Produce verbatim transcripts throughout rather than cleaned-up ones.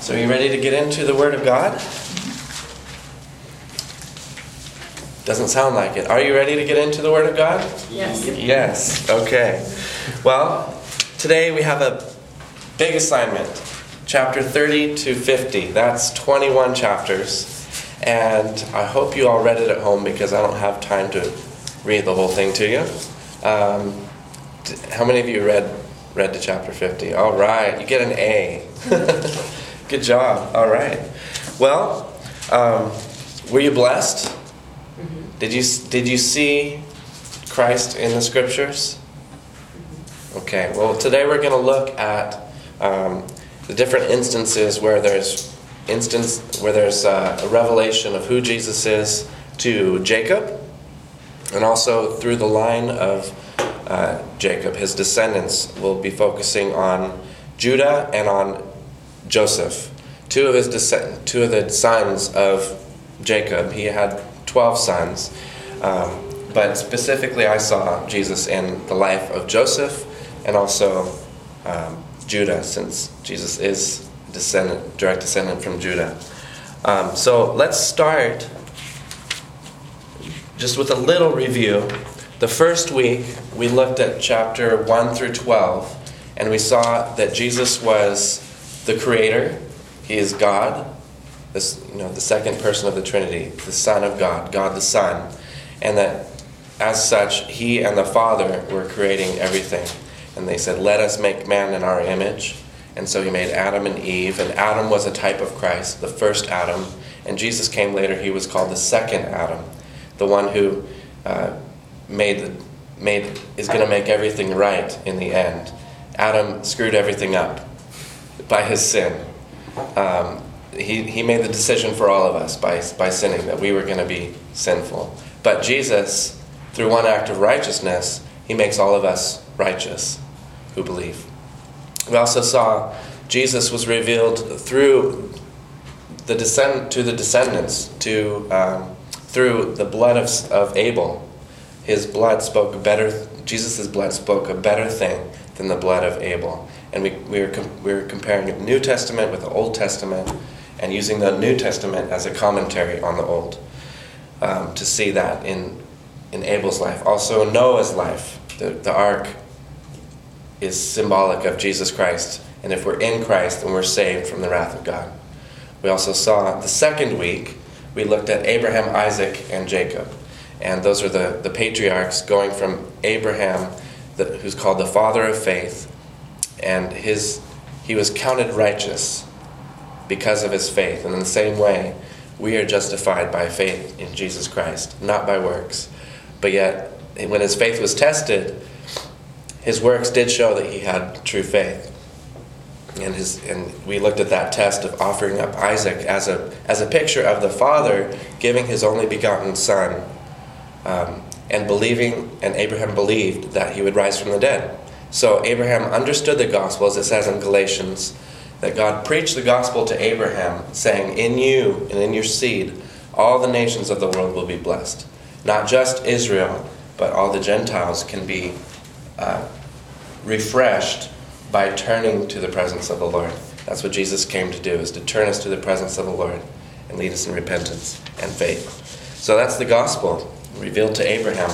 So are you ready to get into the Word of God? Doesn't sound like it. Are you ready to get into the Word of God? Yes. Yes. Okay. Well, today we have a big assignment. Chapter thirty to fifty. That's twenty-one chapters. And I hope you all read it at home because I don't have time to read the whole thing to you. Um, how many of you read read to chapter fifty? All right. You get an A. Good job. All right. Well, um, were you blessed? Mm-hmm. Did you did you see Christ in the scriptures? Okay. Well, today we're going to look at um, the different instances where there's instance where there's uh, a revelation of who Jesus is to Jacob, and also through the line of uh, Jacob, his descendants. We'll be focusing on Judah and on Joseph, two of his descend- two of the sons of Jacob. He had twelve sons, um, but specifically I saw Jesus in the life of Joseph and also um, Judah, since Jesus is descendant, direct descendant from Judah. Um, so let's start just with a little review. The first week we looked at chapter one through twelve, and we saw that Jesus was the Creator. He is God, this, you know, the second person of the Trinity, the Son of God, God the Son, and that as such, He and the Father were creating everything. And they said, "Let us make man in our image." And so He made Adam and Eve, and Adam was a type of Christ, the first Adam, and Jesus came later. He was called the second Adam, the one who uh, made the, made is going to make everything right in the end. Adam screwed everything up by his sin. Um, he, he made the decision for all of us by, by sinning, that we were going to be sinful. But Jesus, through one act of righteousness, He makes all of us righteous who believe. We also saw Jesus was revealed through the descend to the descendants, to um, through the blood of, of Abel. His blood spoke a better. Jesus' blood spoke a better thing than the blood of Abel. And we we were com- we were comparing the New Testament with the Old Testament, and using the New Testament as a commentary on the Old, um, to see that in in Abel's life. Also Noah's life, the the ark is symbolic of Jesus Christ, and if we're in Christ, then we're saved from the wrath of God. We also saw the second week we looked at Abraham, Isaac, and Jacob, and those are the the patriarchs, going from Abraham, the, who's called the father of faith. And his he was counted righteous because of his faith. And in the same way, we are justified by faith in Jesus Christ, not by works. But yet, when his faith was tested, his works did show that he had true faith. And his and we looked at that test of offering up Isaac as a as a picture of the Father giving his only begotten Son, um, and believing, and Abraham believed that he would rise from the dead. So Abraham understood the gospel, as it says in Galatians, that God preached the gospel to Abraham, saying, "In you and in your seed, all the nations of the world will be blessed." Not just Israel, but all the Gentiles can be uh, refreshed by turning to the presence of the Lord. That's what Jesus came to do, is to turn us to the presence of the Lord and lead us in repentance and faith. So that's the gospel revealed to Abraham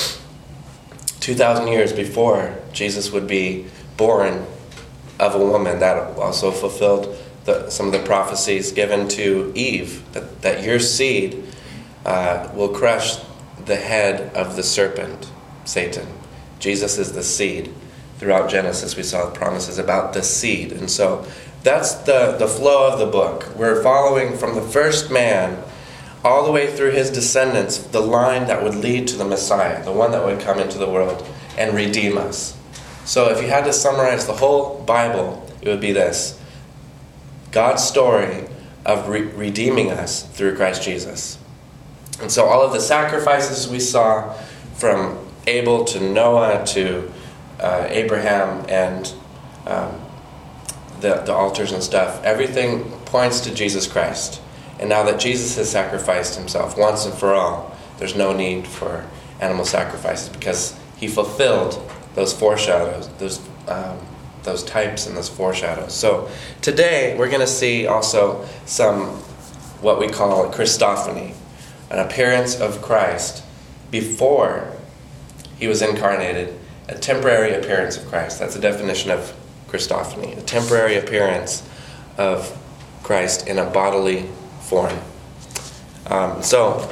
two thousand years before Jesus would be born of a woman. That also fulfilled the, some of the prophecies given to Eve, that, that your seed uh, will crush the head of the serpent, Satan. Jesus is the seed. Throughout Genesis we saw promises about the seed. And so that's the, the flow of the book. We're following from the first man all the way through his descendants, the line that would lead to the Messiah, the one that would come into the world and redeem us. So if you had to summarize the whole Bible, it would be this: God's story of re- redeeming us through Christ Jesus. And so all of the sacrifices we saw, from Abel to Noah to uh, Abraham and um, the, the altars and stuff, everything points to Jesus Christ. And now that Jesus has sacrificed himself once and for all, there's no need for animal sacrifices, because he fulfilled those foreshadows, those um, those types and those foreshadows. So today we're going to see also some what we call Christophany, an appearance of Christ before he was incarnated, a temporary appearance of Christ. That's the definition of Christophany, a temporary appearance of Christ in a bodily form. Um, so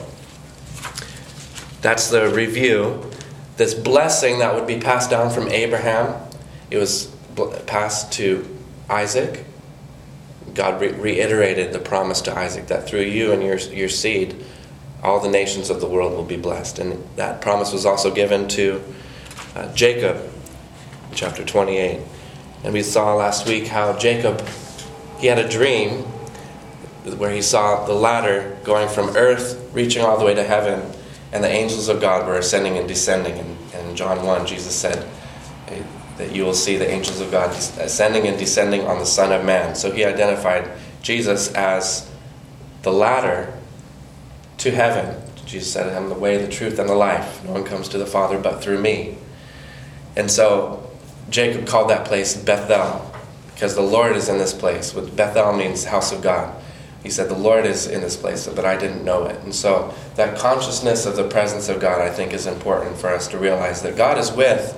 that's the review. This blessing that would be passed down from Abraham, it was passed to Isaac. God re- reiterated the promise to Isaac that through you and your, your seed, all the nations of the world will be blessed. And that promise was also given to uh, Jacob, chapter twenty-eight. And we saw last week how Jacob, he had a dream where he saw the ladder going from earth, reaching all the way to heaven, and the angels of God were ascending and descending. And, and in John one, Jesus said that you will see the angels of God ascending and descending on the Son of Man. So he identified Jesus as the ladder to heaven. Jesus said, I'm the way, the truth, and the life. No one comes to the Father but through me. And so Jacob called that place Bethel, because the Lord is in this place. What Bethel means house of God. He said, the Lord is in this place, but I didn't know it. And so that consciousness of the presence of God, I think, is important for us to realize that God is with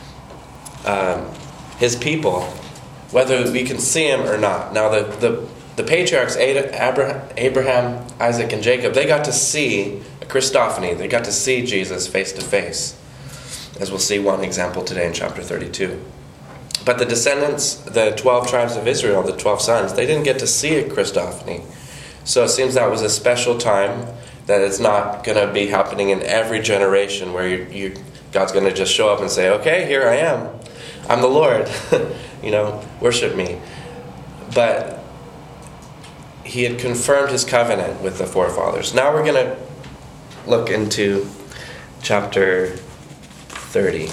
um, his people, whether we can see him or not. Now, the, the, the patriarchs, Abraham, Isaac, and Jacob, they got to see a Christophany. They got to see Jesus face to face, as we'll see one example today in chapter thirty-two. But the descendants, the twelve tribes of Israel, the twelve sons, they didn't get to see a Christophany. So it seems that was a special time, that it's not going to be happening in every generation where you, you, God's going to just show up and say, okay, here I am. I'm the Lord. you know, worship me. But he had confirmed his covenant with the forefathers. Now we're going to look into chapter thirty.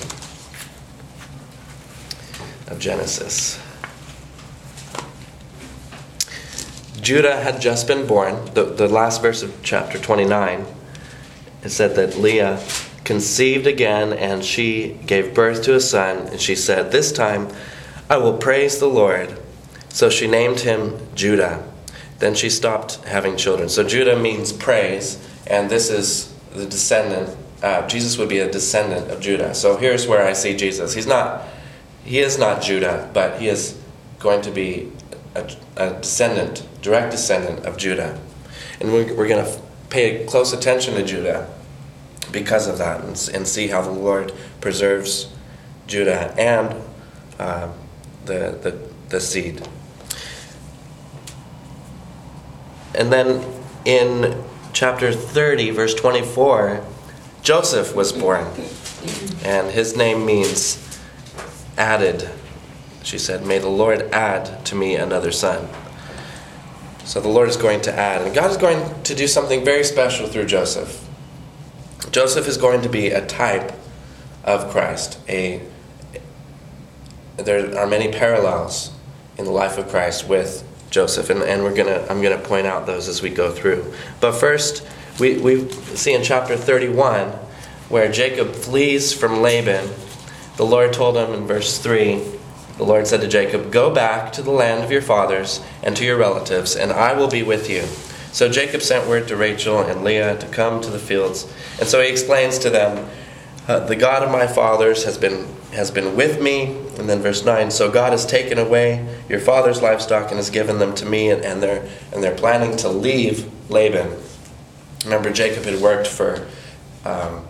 Of Genesis. Judah had just been born. The, the last verse of chapter twenty-nine, it said that Leah conceived again, and she gave birth to a son, and she said, this time I will praise the Lord. So she named him Judah. Then she stopped having children. So Judah means praise, and this is the descendant. Uh, Jesus would be a descendant of Judah. So here's where I see Jesus. He's not He is not Judah, but he is going to be a, a descendant, direct descendant of Judah. And we're, we're going to pay close attention to Judah because of that, and, and see how the Lord preserves Judah and uh, the, the, the seed. And then in chapter thirty, verse twenty-four, Joseph was born, and his name means added. She said, may the Lord add to me another son. So the Lord is going to add. And God is going to do something very special through Joseph. Joseph is going to be a type of Christ. A, there are many parallels in the life of Christ with Joseph. And, and we're gonna I'm going to point out those as we go through. But first, we, we see in chapter thirty-one where Jacob flees from Laban. The Lord told him in verse three, the Lord said to Jacob, go back to the land of your fathers and to your relatives, and I will be with you. So Jacob sent word to Rachel and Leah to come to the fields. And so he explains to them, uh, the God of my fathers has been has been with me. And then verse nine, so God has taken away your father's livestock and has given them to me, and, and, they're, and they're planning to leave Laban. Remember, Jacob had worked for Um,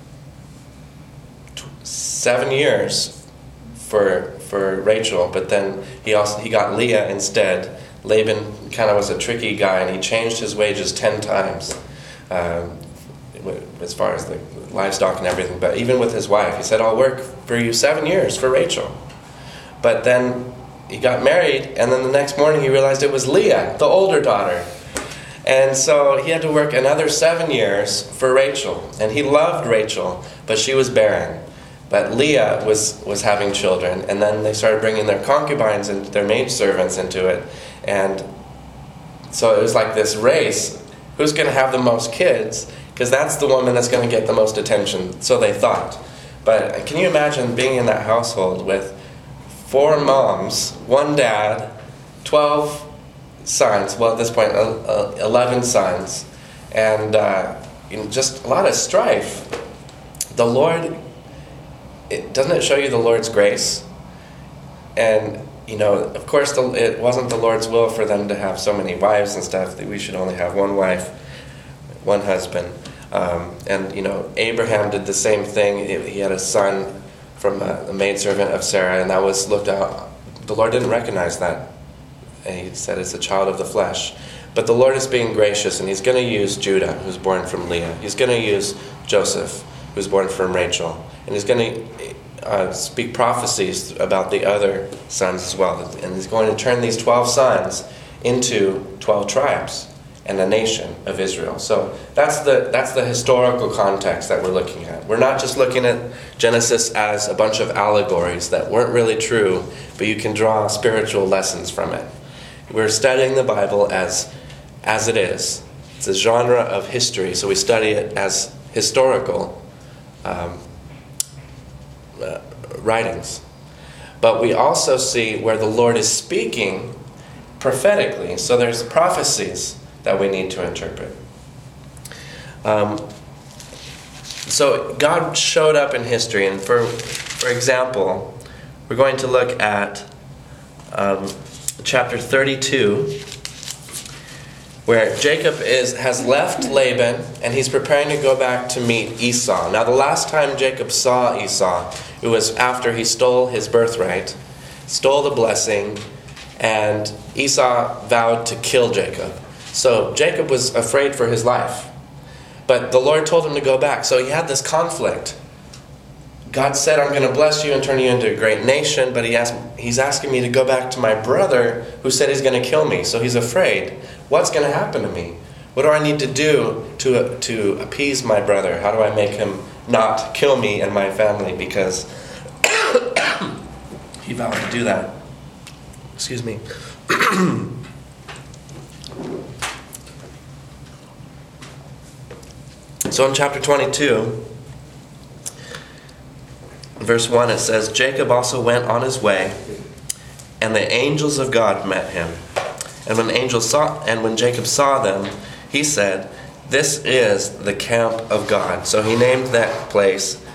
Seven years for for Rachel, but then he also he got Leah instead. Laban kind of was a tricky guy, and he changed his wages ten times, um, as far as the livestock and everything. But even with his wife, he said, "I'll work for you seven years for Rachel." But then he got married, and then the next morning he realized it was Leah, the older daughter. And so he had to work another seven years for Rachel. And he loved Rachel, but she was barren. But Leah was, was having children, and then they started bringing their concubines and their maidservants into it. And so it was like this race. Who's going to have the most kids? Because that's the woman that's going to get the most attention, so they thought. But can you imagine being in that household with four moms, one dad, twelve sons. Well, at this point, uh, eleven sons, and uh, you know, just a lot of strife. The Lord, it, doesn't it show you the Lord's grace? And you know, of course, the, it wasn't the Lord's will for them to have so many wives and stuff. That we should only have one wife, one husband. Um, and you know, Abraham did the same thing. He, he had a son from a, a maidservant of Sarah, and that was looked out. The Lord didn't recognize that. And he said it's a child of the flesh. But the Lord is being gracious, and he's going to use Judah, who's born from Leah. He's going to use Joseph, who's born from Rachel. And he's going to uh, speak prophecies about the other sons as well. And he's going to turn these twelve sons into twelve tribes and a nation of Israel. So that's the that's the historical context that we're looking at. We're not just looking at Genesis as a bunch of allegories that weren't really true, but you can draw spiritual lessons from it. We're studying the Bible as as it is. It's a genre of history, so we study it as historical um, uh, writings. But we also see where the Lord is speaking prophetically. So there's prophecies that we need to interpret. Um, so God showed up in history, and for for example, we're going to look at um, chapter thirty-two, where Jacob is has left Laban, and he's preparing to go back to meet Esau. Now, the last time Jacob saw Esau, it was after he stole his birthright, stole the blessing, and Esau vowed to kill Jacob. So Jacob was afraid for his life. But the Lord told him to go back. So he had this conflict. God said, I'm going to bless you and turn you into a great nation, but he asked, he's asking me to go back to my brother who said he's going to kill me. So he's afraid. What's going to happen to me? What do I need to do to, to appease my brother? How do I make him not kill me and my family? Because he vowed to do that. Excuse me. So in chapter twenty-two, verse one, it says, Jacob also went on his way, and the angels of God met him. And when angels saw, and when Jacob saw them, he said, this is the camp of God. So he named that place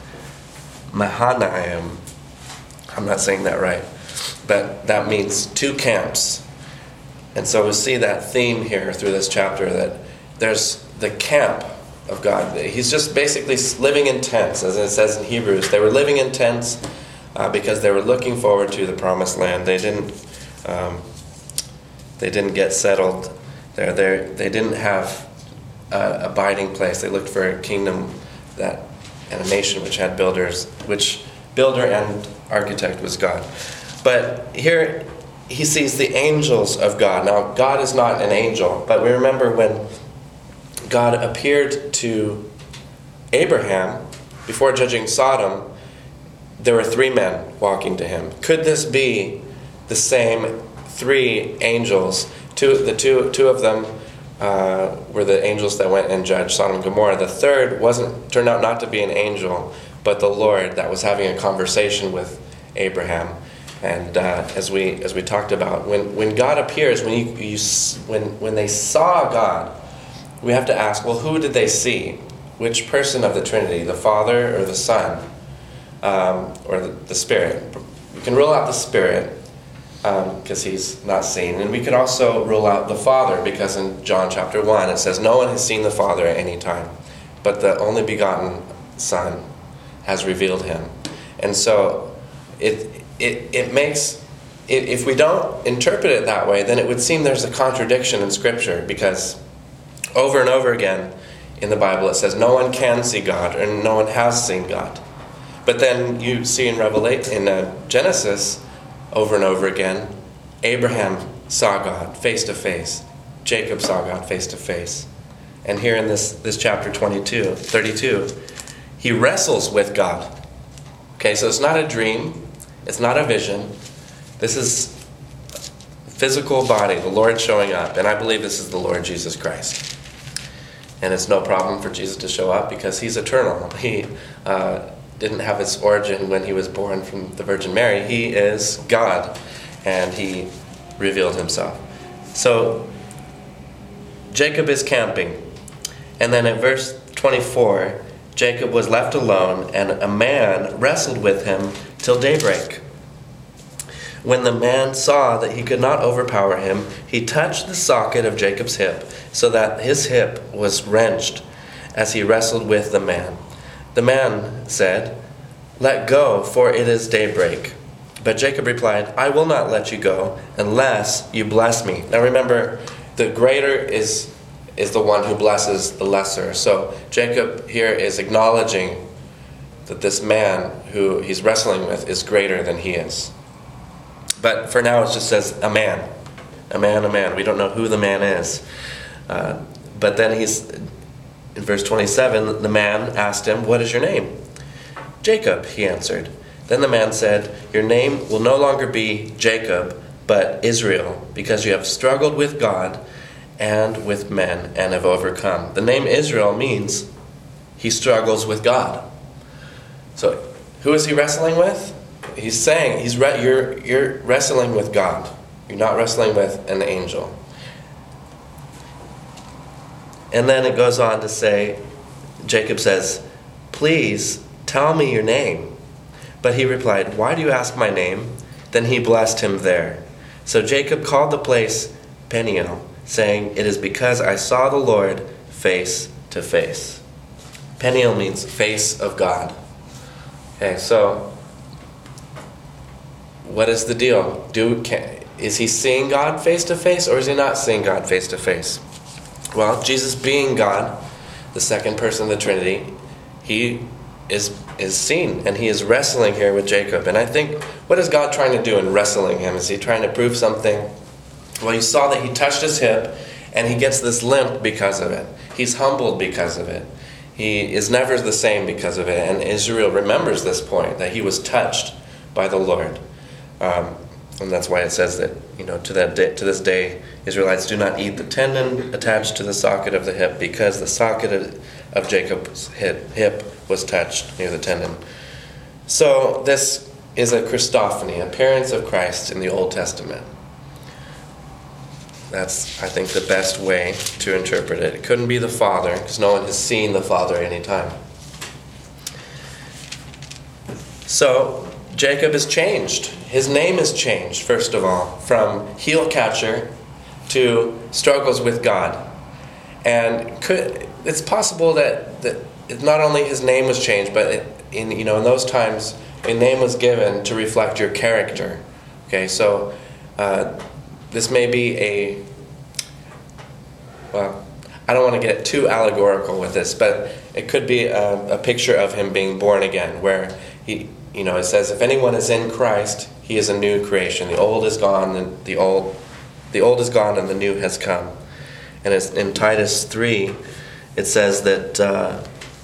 Mahanaim. I'm not saying that right, but that means two camps. And so we see that theme here through this chapter, that there's the camp of God. He's just basically living in tents, as it says in Hebrews. They were living in tents uh, because they were looking forward to the promised land. They didn't um, they didn't get settled there. They they didn't have an abiding place. They looked for a kingdom that and a nation which had builders, which builder and architect was God. But here he sees the angels of God. Now, God is not an angel, but we remember when God appeared to Abraham before judging Sodom, there were three men walking to him. Could this be the same three angels? Two, the two, two of them uh, were the angels that went and judged Sodom and Gomorrah. The third wasn't turned out not to be an angel, but the Lord that was having a conversation with Abraham. And uh, as we as we talked about, when when God appears, when you, you when when they saw God, we have to ask, well, who did they see? Which person of the Trinity, the Father or the Son, um, or the, the Spirit? We can rule out the Spirit because um, he's not seen. And we could also rule out the Father because in John chapter one it says, no one has seen the Father at any time, but the only begotten Son has revealed him. And so it it, it makes, it, if we don't interpret it that way, then it would seem there's a contradiction in Scripture, because over and over again in the Bible it says no one can see God, and no one has seen God. But then you see in Revelation, in uh, Genesis, over and over again, Abraham saw God face to face. Jacob saw God face to face. And here in this, this chapter twenty-two, thirty-two, he wrestles with God. Okay, so it's not a dream. It's not a vision. This is physical body, the Lord showing up. And I believe this is the Lord Jesus Christ. And it's no problem for Jesus to show up because he's eternal. He, uh, didn't have its origin when he was born from the Virgin Mary. He is God, and he revealed himself. So Jacob is camping, and then at verse twenty-four, Jacob was left alone, and a man wrestled with him till daybreak. When the man saw that he could not overpower him, he touched the socket of Jacob's hip, so that his hip was wrenched as he wrestled with the man. The man said, "Let go, for it is daybreak." But Jacob replied, "I will not let you go unless you bless me." Now remember, the greater is is the one who blesses the lesser. So Jacob here is acknowledging that this man who he's wrestling with is greater than he is. But for now it just says a man. A man, a man. We don't know who the man is. Uh, but then he's, in verse twenty-seven, the man asked him, "What is your name?" "Jacob," he answered. Then the man said, "Your name will no longer be Jacob, but Israel, because you have struggled with God and with men and have overcome." The name Israel means he struggles with God. So who is he wrestling with? He's saying he's re- you're you're wrestling with God. You're not wrestling with an angel. And then it goes on to say, Jacob says, "Please tell me your name." But he replied, "Why do you ask my name?" Then he blessed him there. So Jacob called the place Peniel, saying, "It is because I saw the Lord face to face." Peniel means face of God. Okay, so what is the deal? Do can, is he seeing God face to face, or is he not seeing God face to face? Well, Jesus being God, the second person of the Trinity, he is is seen, and he is wrestling here with Jacob. And I think, what is God trying to do in wrestling him? Is he trying to prove something? Well, you saw that he touched his hip, and he gets this limp because of it. He's humbled because of it. He is never the same because of it. And Israel remembers this point, that he was touched by the Lord. Um, and that's why it says that, you know, to that day, to this day, Israelites do not eat the tendon attached to the socket of the hip, because the socket of, of Jacob's hip, hip was touched near the tendon. So this is a Christophany, appearance of Christ in the Old Testament. That's, I think, the best way to interpret it. It couldn't be the Father, because no one has seen the Father at any time. So Jacob is changed. His name is changed, first of all, from heel catcher to struggles with God. And could, it's possible that, that not only his name was changed, but it, in you know in those times, a name was given to reflect your character. Okay, so uh, this may be a, well, I don't want to get too allegorical with this, but it could be a, a picture of him being born again, where he, you know, it says, if anyone is in Christ, he is a new creation. The old is gone, and the old, the old is gone, and the new has come. And it's in Titus three, it says that uh,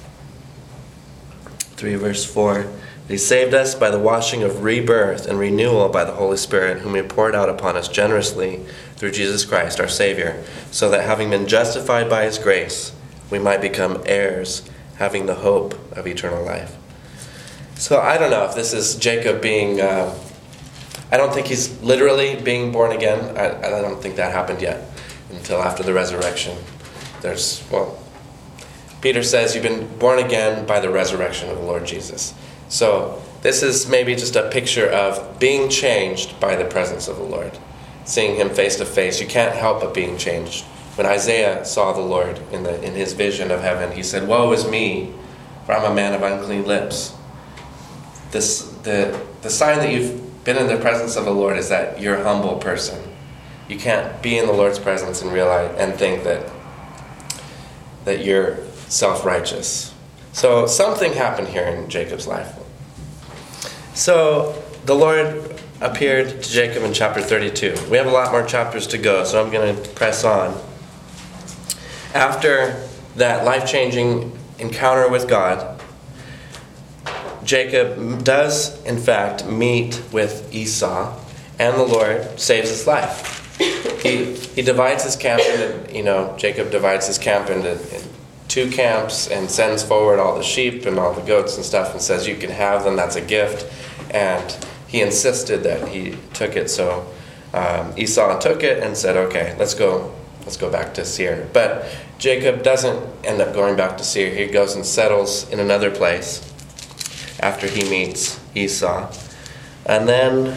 three verse four. He saved us by the washing of rebirth and renewal by the Holy Spirit, whom he poured out upon us generously through Jesus Christ, our Savior, so that having been justified by his grace, we might become heirs, having the hope of eternal life. So I don't know if this is Jacob being, uh, I don't think he's literally being born again. I, I don't think that happened yet until after the resurrection. There's, well, Peter says you've been born again by the resurrection of the Lord Jesus. So this is maybe just a picture of being changed by the presence of the Lord. Seeing him face to face. You can't help but being changed. When Isaiah saw the Lord in the in his vision of heaven, he said, "Woe is me, for I'm a man of unclean lips." This the the sign that you've been in the presence of the Lord is that you're a humble person. You can't be in the Lord's presence and realize and think that that you're self-righteous. So something happened here in Jacob's life. So the Lord appeared to Jacob in chapter thirty-two. We have a lot more chapters to go, so I'm going to press on. After that life-changing encounter with God, Jacob does, in fact, meet with Esau, and the Lord saves his life. He he divides his camp into, you know, Jacob divides his camp into, into two camps and sends forward all the sheep and all the goats and stuff and says, you can have them, that's a gift. And he insisted that he took it, so um, Esau took it and said, okay, let's go, let's go back to Seir. But Jacob doesn't end up going back to Seir. He goes and settles in another place after he meets Esau. And then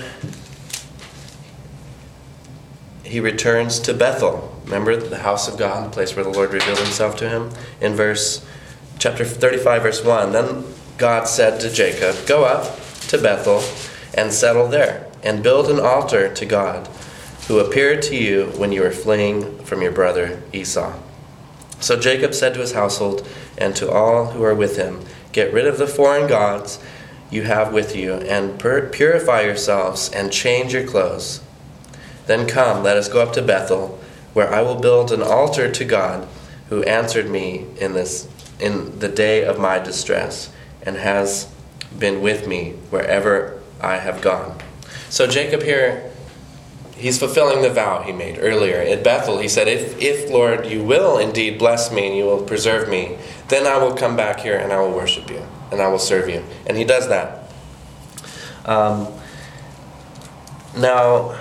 he returns to Bethel. Remember the house of God, the place where the Lord revealed himself to him? In verse, chapter thirty-five, verse one, then God said to Jacob, go up to Bethel and settle there, and build an altar to God, who appeared to you when you were fleeing from your brother Esau. So Jacob said to his household and to all who are with him, get rid of the foreign gods you have with you, and pur- purify yourselves, and change your clothes. Then come, let us go up to Bethel, where I will build an altar to God, who answered me in this in the day of my distress, and has been with me wherever I have gone. So Jacob here, he's fulfilling the vow he made earlier. At Bethel, he said, if, if Lord, you will indeed bless me and you will preserve me, then I will come back here and I will worship you and I will serve you. And he does that. Um, now,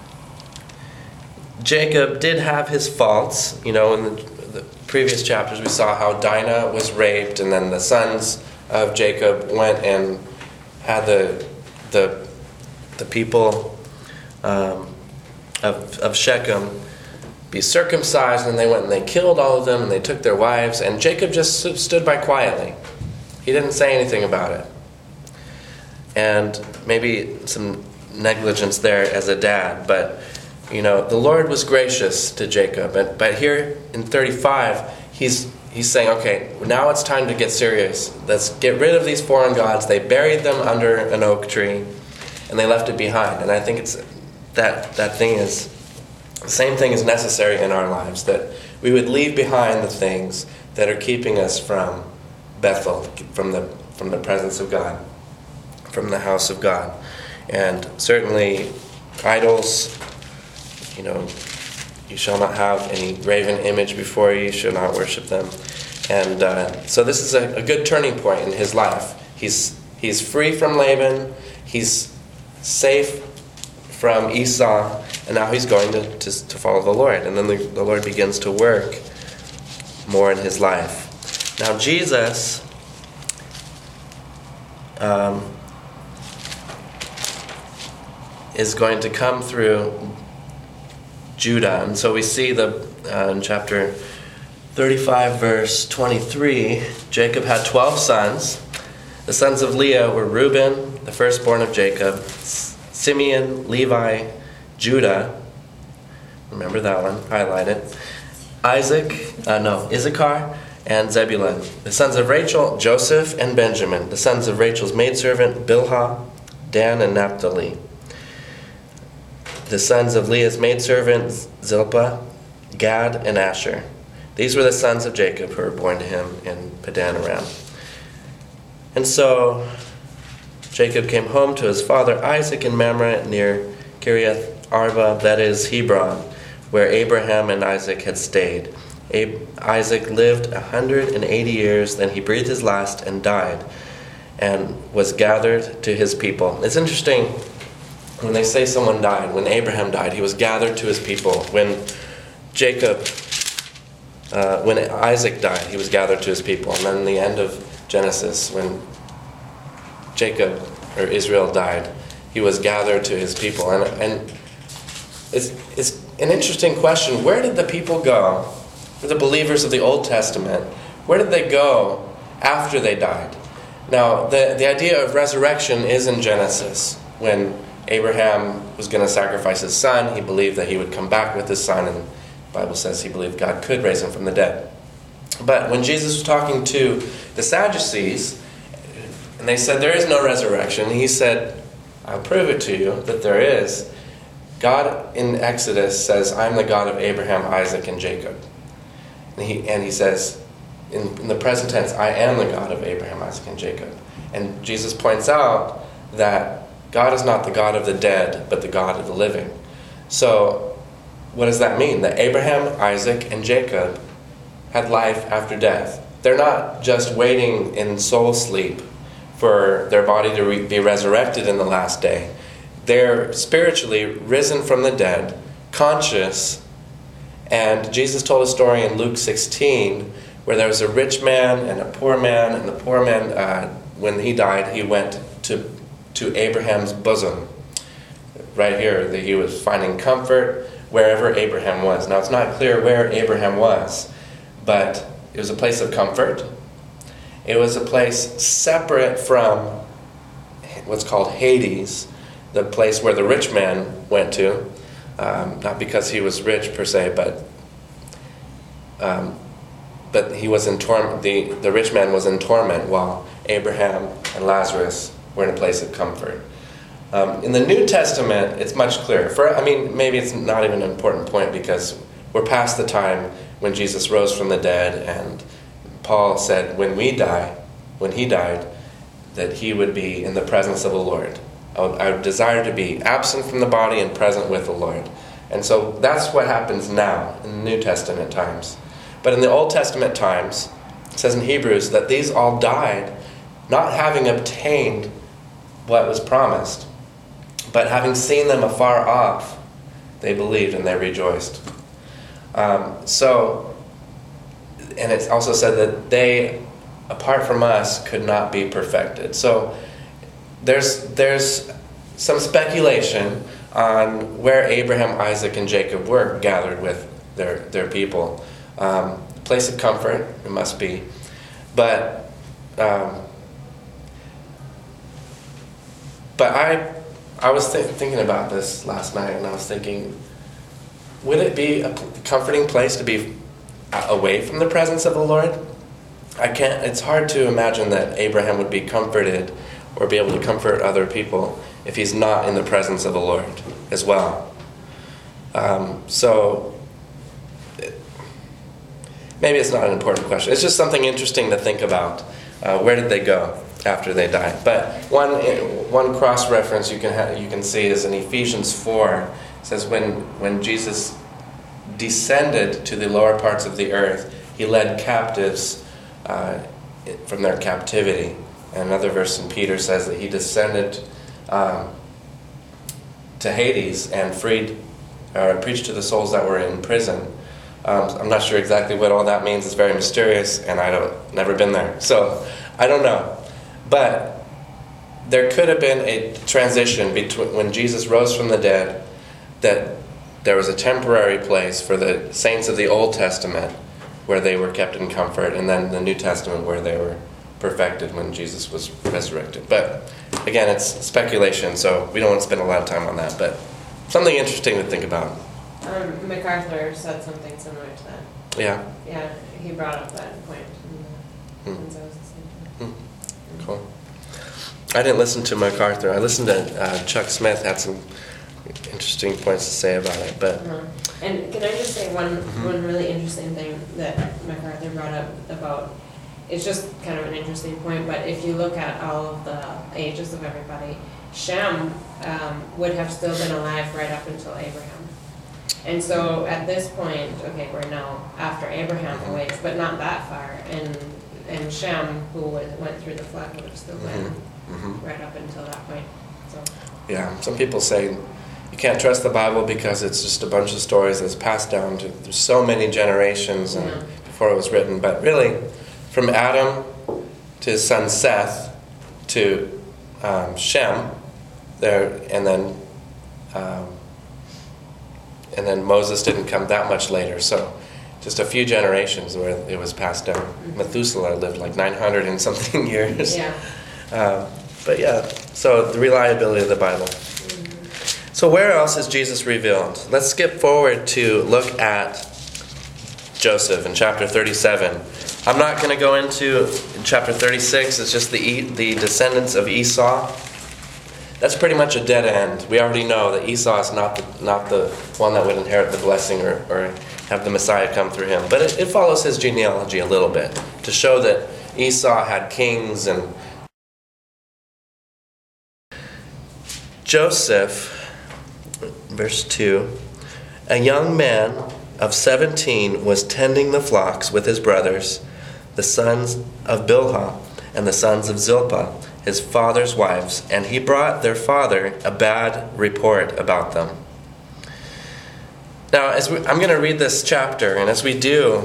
Jacob did have his faults. You know, in the, the previous chapters we saw how Dinah was raped, and then the sons of Jacob went and had the the the people um, of of Shechem be circumcised, and they went and they killed all of them, and they took their wives, and Jacob just stood by quietly. He didn't say anything about it. And maybe some negligence there as a dad, but you know, the Lord was gracious to Jacob. But, but here in thirty-five, he's he's saying, okay, now it's time to get serious. Let's get rid of these foreign gods. They buried them under an oak tree, and they left it behind. And I think it's that that thing is, the same thing is necessary in our lives, that we would leave behind the things that are keeping us from Bethel, from the from the presence of God, from the house of God. And certainly idols, you know, you shall not have any graven image before you, you shall not worship them. And uh, so this is a, a good turning point in his life. He's he's free from Laban, he's safe from Esau, and now he's going to, to, to follow the Lord. And then the, the Lord begins to work more in his life. Now Jesus um, is going to come through Judah. And so we see the uh, in chapter thirty-five, verse twenty-three, Jacob had twelve sons. The sons of Leah were Reuben, the firstborn of Jacob, Simeon, Levi, Judah. Remember that one, highlight it. Isaac, uh, no, Issachar, and Zebulun. The sons of Rachel, Joseph and Benjamin. The sons of Rachel's maidservant, Bilhah, Dan, and Naphtali. The sons of Leah's maidservant, Zilpah, Gad, and Asher. These were the sons of Jacob who were born to him in Padan Aram. And so Jacob came home to his father Isaac in Mamre near Kiriath Arba, that is Hebron, where Abraham and Isaac had stayed. Ab- Isaac lived a hundred and eighty years, then he breathed his last and died, and was gathered to his people. It's interesting when they say someone died. When Abraham died, he was gathered to his people. When Jacob, uh, when Isaac died, he was gathered to his people. And then the end of Genesis, when Jacob or Israel died, he was gathered to his people. And and it's it's an interesting question. Where did the people go? For the believers of the Old Testament, where did they go after they died? Now, the the idea of resurrection is in Genesis. When Abraham was going to sacrifice his son, he believed that he would come back with his son, and the Bible says he believed God could raise him from the dead. But when Jesus was talking to the Sadducees, and they said there is no resurrection, he said, I'll prove it to you that there is. God in Exodus says, I'm the God of Abraham, Isaac, and Jacob. And he, and he says, in, in the present tense, I am the God of Abraham, Isaac, and Jacob. And Jesus points out that God is not the God of the dead, but the God of the living. So, what does that mean? That Abraham, Isaac, and Jacob had life after death. they're not just waiting in soul sleep for their body to re- be resurrected in the last day. They're spiritually risen from the dead, conscious. And Jesus told a story in Luke sixteen where there was a rich man and a poor man, and the poor man, uh, when he died, he went to, to Abraham's bosom. Right here, that he was finding comfort wherever Abraham was. Now, it's not clear where Abraham was, but it was a place of comfort. It was a place separate from what's called Hades, the place where the rich man went to. Um, not because he was rich per se, but um, but he was in torment. The, the rich man was in torment while Abraham and Lazarus were in a place of comfort. Um, in the New Testament, it's much clearer. For I mean, maybe it's not even an important point because we're past the time when Jesus rose from the dead, and Paul said when we die, when he died, that he would be in the presence of the Lord. I would, I would desire to be absent from the body and present with the Lord. And so that's what happens now in the New Testament times. But in the Old Testament times, it says in Hebrews that these all died not having obtained what was promised, but having seen them afar off, they believed and they rejoiced. Um, so, and it's also said that they, apart from us, could not be perfected. So there's there's some speculation on where Abraham, Isaac, and Jacob were gathered with their, their people. Um, place of comfort, it must be. But um, but I I was th- thinking about this last night, and I was thinking, would it be a comforting place to be away from the presence of the Lord? I can't. It's hard to imagine that Abraham would be comforted or be able to comfort other people if he's not in the presence of the Lord as well. Um, so maybe it's not an important question. It's just something interesting to think about. Uh, where did they go after they died? But one one cross reference you can ha- you can see is in Ephesians four. It says when when Jesus descended to the lower parts of the earth, he led captives uh, from their captivity. And another verse in Peter says that he descended um, to Hades and freed, or preached to the souls that were in prison. Um, I'm not sure exactly what all that means. It's very mysterious, and I don't never been there, so I don't know. But there could have been a transition between when Jesus rose from the dead, that there was a temporary place for the saints of the Old Testament where they were kept in comfort, and then the New Testament where they were perfected when Jesus was resurrected. But again, it's speculation, so we don't want to spend a lot of time on that, but something interesting to think about. Um, MacArthur said something similar to that. Yeah. Yeah, he brought up that point. And, Hmm. and so it was the same thing. Hmm. Cool. I didn't listen to MacArthur. I listened to uh, Chuck Smith, had some interesting points to say about it. But Uh-huh. And can I just say one Mhm. one really interesting thing that MacArthur brought up about, it's just kind of an interesting point, but if you look at all of the ages of everybody, Shem um, would have still been alive right up until Abraham. And so at this point, okay, we're now after Abraham Mhm. awakes, but not that far. And and Shem, who was, went through the flood, would have still been Mhm. right up until that point. So yeah, some people say you can't trust the Bible because it's just a bunch of stories that's passed down to through so many generations and Yeah. before it was written. But really, from Adam to his son Seth to um, Shem, there, and then um, and then Moses didn't come that much later. So just a few generations where it was passed down. Mhm. Methuselah lived like nine hundred and something years. yeah. Um, but yeah, so the reliability of the Bible. So where else is Jesus revealed? Let's skip forward to look at Joseph in chapter thirty-seven. I'm not going to go into chapter thirty-six. It's just the the descendants of Esau. That's pretty much a dead end. We already know that Esau is not the, not the one that would inherit the blessing or, or have the Messiah come through him. But it, it follows his genealogy a little bit to show that Esau had kings and Joseph. Verse two, a young man of seventeen was tending the flocks with his brothers. the sons of Bilhah, and the sons of Zilpah, his father's wives, and he brought their father a bad report about them. Now, as we, I'm going to read this chapter, and as we do,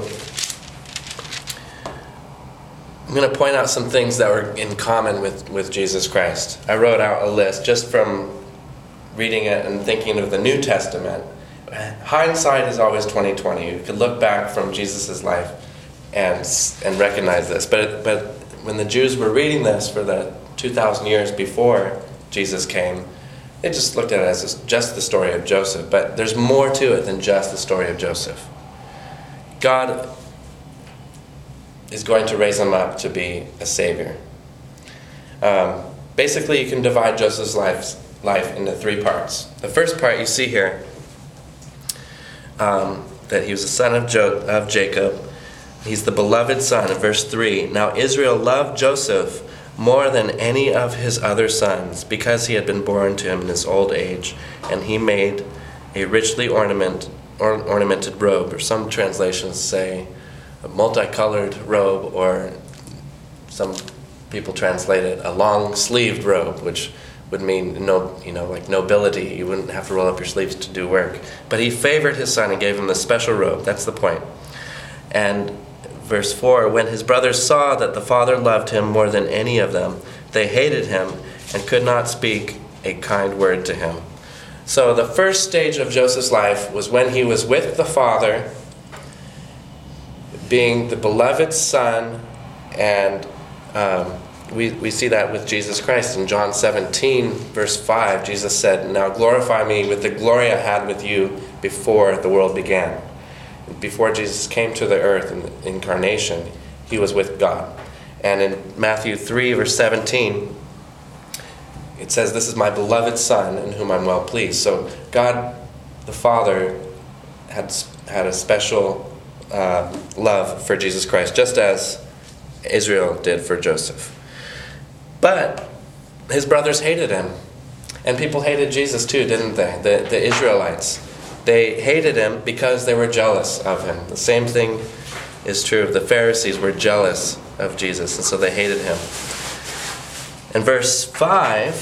I'm going to point out some things that were in common with, with Jesus Christ. I wrote out a list just from reading it and thinking of the New Testament. Hindsight is always twenty twenty. You could look back from Jesus' life and and recognize this. But but when the Jews were reading this for the two thousand years before Jesus came, they just looked at it as just the story of Joseph. But there's more to it than just the story of Joseph. God is going to raise him up to be a savior. Um, basically, you can divide Joseph's life, life into three parts. The first part you see here, um, that he was the son of, jo- of Jacob. He's the beloved son. In verse three, now Israel loved Joseph more than any of his other sons, because he had been born to him in his old age, and he made a richly ornament, or, ornamented robe, or some translations say a multicolored robe, or some people translate it a long-sleeved robe, which would mean no, you know, like nobility. You wouldn't have to roll up your sleeves to do work. But he favored his son and gave him this special robe. That's the point. And verse four, when his brothers saw that the father loved him more than any of them, they hated him and could not speak a kind word to him. So the first stage of Joseph's life was when he was with the father, being the beloved son, and um, we, we see that with Jesus Christ. In John seventeen, verse five, Jesus said, now glorify me with the glory I had with you before the world began. Before Jesus came to the earth in the incarnation, he was with God. And in Matthew three, verse seventeen, it says, this is my beloved son in whom I'm well pleased. So God the Father had, had a special uh, love for Jesus Christ, just as Israel did for Joseph. But his brothers hated him. And people hated Jesus too, didn't they? The, the Israelites. They hated him because they were jealous of him. The same thing is true of the Pharisees. Were jealous of Jesus, and so they hated him. In verse five,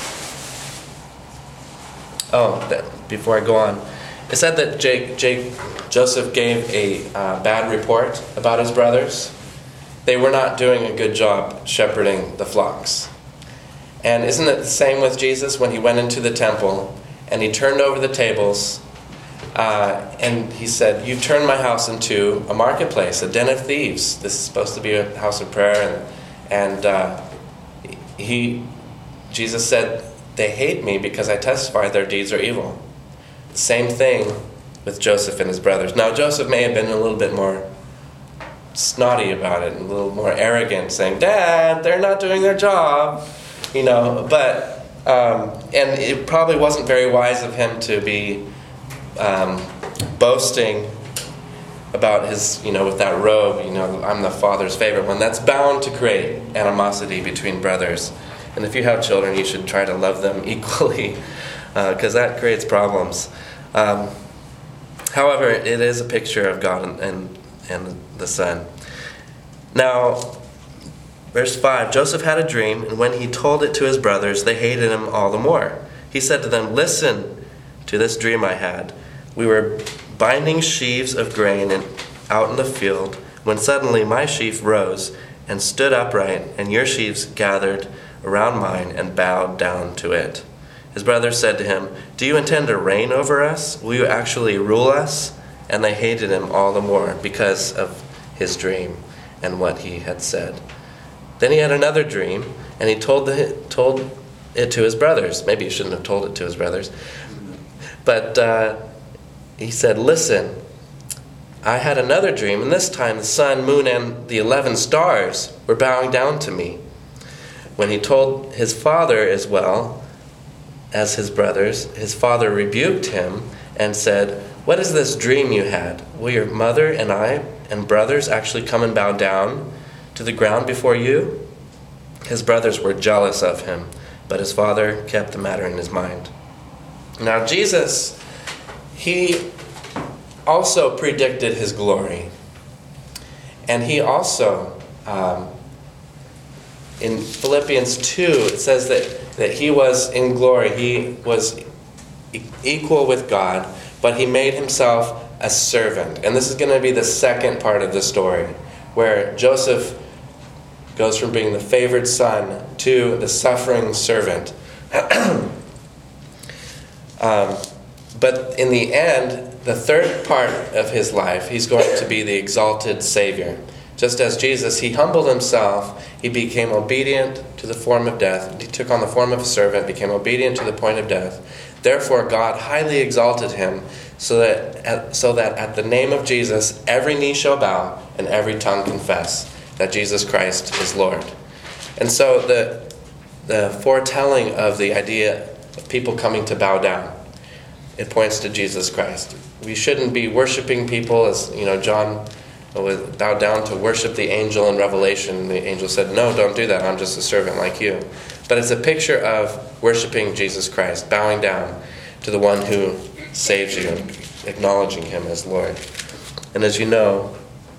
oh, that, before I go on, it said that Jake, Jake, Joseph gave a uh, bad report about his brothers. They were not doing a good job shepherding the flocks. And isn't it the same with Jesus when he went into the temple and he turned over the tables? Uh, and he said, you turned my house into a marketplace, a den of thieves. This is supposed to be a house of prayer. And, and uh, he, Jesus said, they hate me because I testify their deeds are evil. Same thing with Joseph and his brothers. Now, Joseph may have been a little bit more snotty about it, a little more arrogant, saying, Dad, they're not doing their job. You know, but, um, and it probably wasn't very wise of him to be Um, boasting about his, you know, with that robe, you know, I'm the father's favorite one. That's bound to create animosity between brothers. And if you have children, you should try to love them equally, because uh, that creates problems. Um, however, it is a picture of God and, and, and the Son. Now, verse five, Joseph had a dream, and when he told it to his brothers, they hated him all the more. He said to them, listen to this dream I had. We were binding sheaves of grain in, out in the field, when suddenly my sheaf rose and stood upright, and your sheaves gathered around mine and bowed down to it. His brothers said to him, do you intend to reign over us? Will you actually rule us? And they hated him all the more because of his dream and what he had said. Then he had another dream, and he told, the, told it to his brothers. Maybe he shouldn't have told it to his brothers. But uh, he said, listen, I had another dream, and this time the sun, moon, and the eleven stars were bowing down to me. When he told his father as well as his brothers, his father rebuked him and said, what is this dream you had? Will your mother and I and brothers actually come and bow down to the ground before you? His brothers were jealous of him, but his father kept the matter in his mind. Now Jesus, he also predicted his glory. And he also um, in Philippians two, it says that, that he was in glory. He was e- equal with God, but he made himself a servant. And this is going to be the second part of the story, where Joseph goes from being the favored son to the suffering servant. um, but in the end, the third part of his life, he's going to be the exalted Savior. Just as Jesus, he humbled himself, he became obedient to the form of death. He took on the form of a servant, became obedient to the point of death. Therefore, God highly exalted him, so that at, so that at the name of Jesus, every knee shall bow and every tongue confess that Jesus Christ is Lord. And so the the foretelling of the idea of people coming to bow down, it points to Jesus Christ. We shouldn't be worshiping people as, you know, John would bow down to worship the angel in Revelation. The angel said, no, don't do that. I'm just a servant like you. But it's a picture of worshiping Jesus Christ, bowing down to the one who saves you, acknowledging him as Lord. And as you know,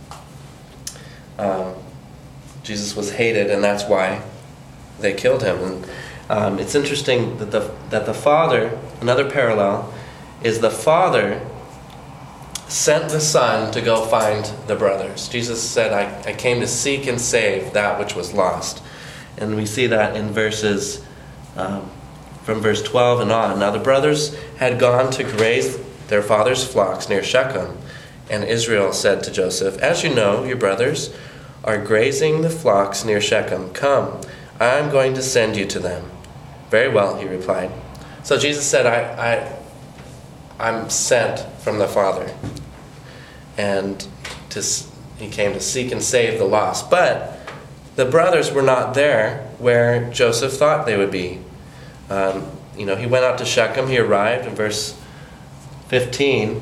um, Jesus was hated, and that's why they killed him. And um, it's interesting that the that the Father, another parallel, is the Father sent the Son to go find the brothers. Jesus said, I, I came to seek and save that which was lost. And we see that in verses, um, from verse twelve and on. Now the brothers had gone to graze their father's flocks near Shechem. And Israel said to Joseph, as you know, your brothers are grazing the flocks near Shechem. Come, I am going to send you to them. Very well, he replied. So Jesus said, I, I, I'm sent from the Father. And to, he came to seek and save the lost. But the brothers were not there where Joseph thought they would be. Um, you know, he went out to Shechem. He arrived in verse fifteen.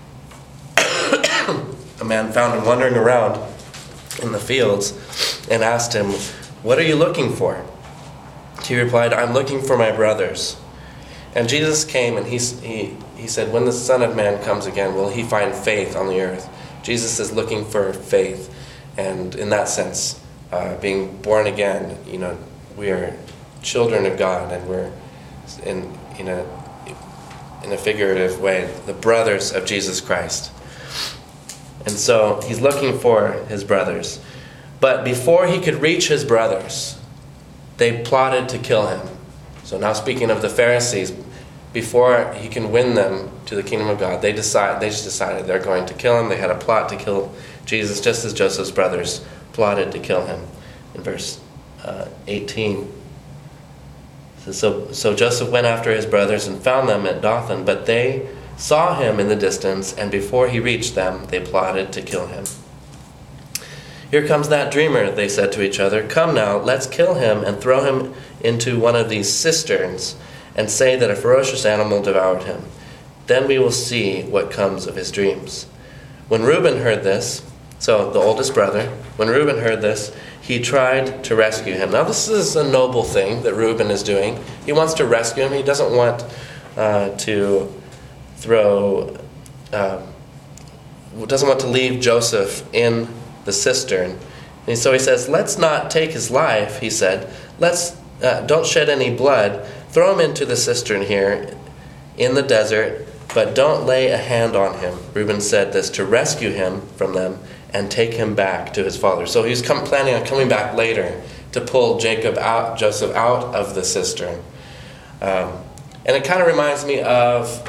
A man found him wandering around in the fields and asked him, what are you looking for? He replied, I'm looking for my brothers. And Jesus came and he, he, he said, when the Son of Man comes again, will he find faith on the earth? Jesus is looking for faith. And in that sense, uh, being born again, you know, we are children of God, and we're in, in, a, in a figurative way, the brothers of Jesus Christ. And so he's looking for his brothers. But before he could reach his brothers, they plotted to kill him. So now speaking of the Pharisees, before he can win them to the kingdom of God, they decide they just decided they're going to kill him. They had a plot to kill Jesus, just as Joseph's brothers plotted to kill him. In verse uh, eighteen, so, so Joseph went after his brothers and found them at Dothan, but they saw him in the distance, and before he reached them, they plotted to kill him. Here comes that dreamer, they said to each other. Come now, let's kill him and throw him into one of these cisterns and say that a ferocious animal devoured him. Then we will see what comes of his dreams. When Reuben heard this, so the oldest brother, when Reuben heard this, he tried to rescue him. Now this is a noble thing that Reuben is doing. He wants to rescue him. He doesn't want uh, to throw, uh, doesn't want to leave Joseph in the cistern. And so he says, let's not take his life, he said. Let's, uh, don't shed any blood. Throw him into the cistern here in the desert, but don't lay a hand on him. Reuben said this to rescue him from them and take him back to his father. So he's come, planning on coming back later to pull Jacob out, Joseph out of the cistern. Um, and it kind of reminds me of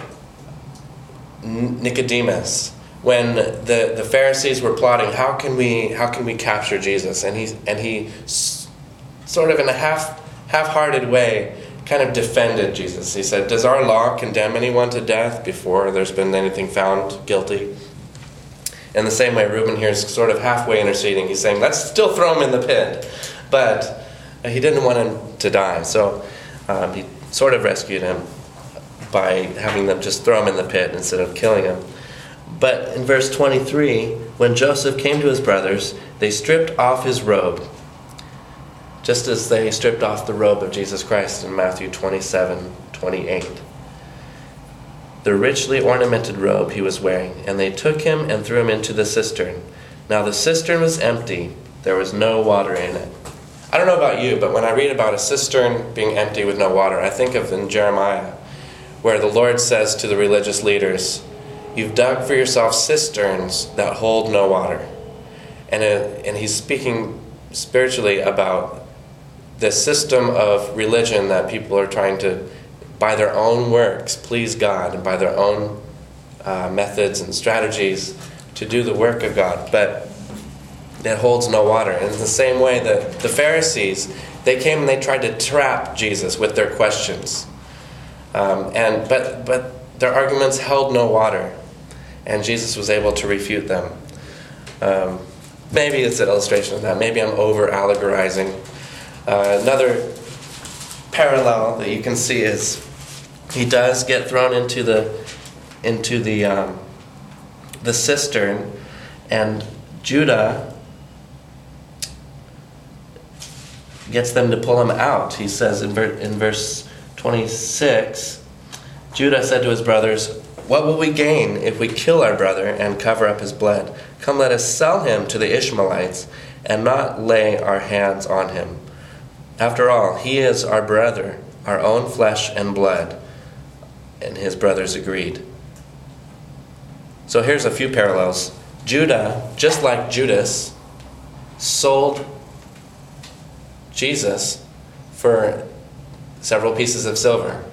Nicodemus, when the, the Pharisees were plotting, how can we how can we capture Jesus? And he and he s- sort of in a half half-hearted way kind of defended Jesus. He said, does our law condemn anyone to death before there's been anything found guilty? In the same way, Reuben here is sort of halfway interceding. He's saying, let's still throw him in the pit. But he didn't want him to die. So um, he sort of rescued him by having them just throw him in the pit instead of killing him. But in verse twenty-three, when Joseph came to his brothers, they stripped off his robe, just as they stripped off the robe of Jesus Christ in Matthew twenty-seven twenty-eight. The richly ornamented robe he was wearing, and they took him and threw him into the cistern. Now the cistern was empty, There was no water in it. I don't know about you, but when I read about a cistern being empty with no water, I think of in Jeremiah, where the Lord says to the religious leaders, "You've dug for yourself cisterns that hold no water." And, it, and he's speaking spiritually about the system of religion that people are trying to, by their own works, please God, and by their own uh, methods and strategies to do the work of God. But it holds no water. And in the same way that the Pharisees, they came and they tried to trap Jesus with their questions. Um, and but but their arguments held no water. And Jesus was able to refute them. Um, maybe it's an illustration of that. Maybe I'm over-allegorizing. Uh, another parallel that you can see is he does get thrown into the into the um, the cistern, and Judah gets them to pull him out. He says in, ver- in verse twenty-six, Judah said to his brothers, "What will we gain if we kill our brother and cover up his blood? Come, let us sell him to the Ishmaelites and not lay our hands on him. After all, he is our brother, our own flesh and blood." And his brothers agreed. So here's a few parallels. Judah, just like Judas, sold Jesus for several pieces of silver.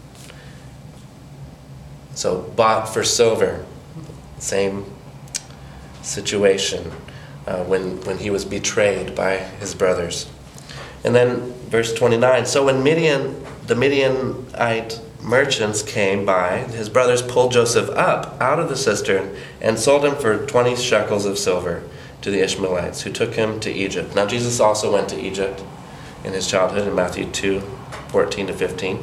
So bought for silver. Same situation uh, when, when he was betrayed by his brothers. And then verse twenty-nine, so when Midian, the Midianite merchants came by, his brothers pulled Joseph up out of the cistern and sold him for twenty shekels of silver to the Ishmaelites, who took him to Egypt. Now Jesus also went to Egypt in his childhood in Matthew two, fourteen to fifteen.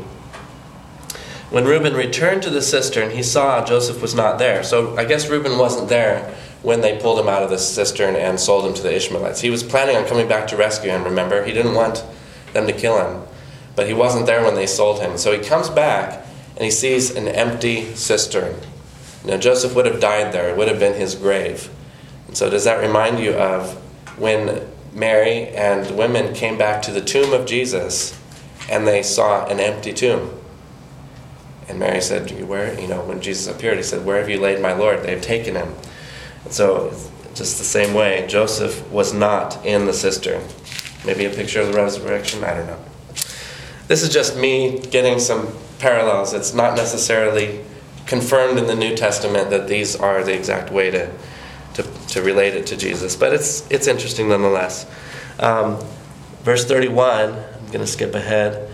When Reuben returned to the cistern, he saw Joseph was not there. So I guess Reuben wasn't there when they pulled him out of the cistern and sold him to the Ishmaelites. He was planning on coming back to rescue him, remember? He didn't want them to kill him. But he wasn't there when they sold him. So he comes back and he sees an empty cistern. Now Joseph would have died there. It would have been his grave. And so does that remind you of when Mary and women came back to the tomb of Jesus and they saw an empty tomb? And Mary said, "Where, you know, when Jesus appeared, he said, 'Where have you laid my Lord?' They've taken him." And so, just the same way, Joseph was not in the cistern. Maybe a picture of the resurrection, I don't know. This is just me getting some parallels. It's not necessarily confirmed in the New Testament that these are the exact way to to, to relate it to Jesus. But it's it's interesting nonetheless. Um, verse thirty-one, I'm going to skip ahead.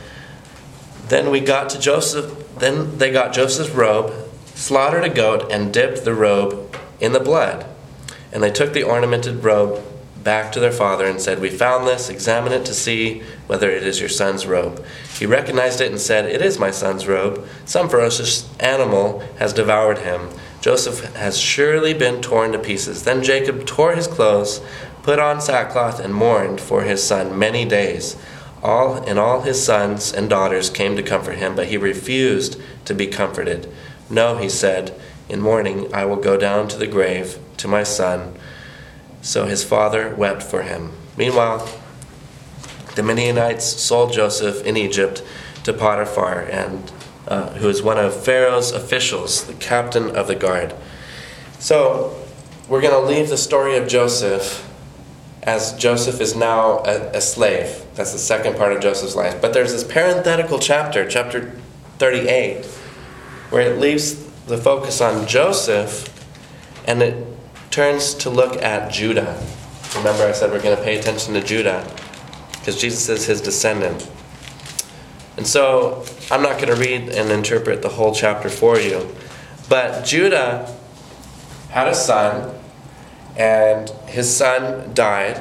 Then we got to Joseph, then they got Joseph's robe, slaughtered a goat, and dipped the robe in the blood. And they took the ornamented robe back to their father and said, "We found this, examine it to see whether it is your son's robe." He recognized it and said, "It is my son's robe. Some ferocious animal has devoured him. Joseph has surely been torn to pieces." Then Jacob tore his clothes, put on sackcloth, and mourned for his son many days. All and all his sons and daughters came to comfort him, but he refused to be comforted. "No," he said, "in mourning I will go down to the grave to my son." So his father wept for him. Meanwhile, the Midianites sold Joseph in Egypt to Potiphar, and uh, who is one of Pharaoh's officials, the captain of the guard. So we're going to leave the story of Joseph as Joseph is now a, a slave. That's the second part of Joseph's life. But there's this parenthetical chapter, chapter thirty-eight, where it leaves the focus on Joseph, and it turns to look at Judah. Remember I said we're going to pay attention to Judah, because Jesus is his descendant. And so I'm not going to read and interpret the whole chapter for you, but Judah had a son, and his son died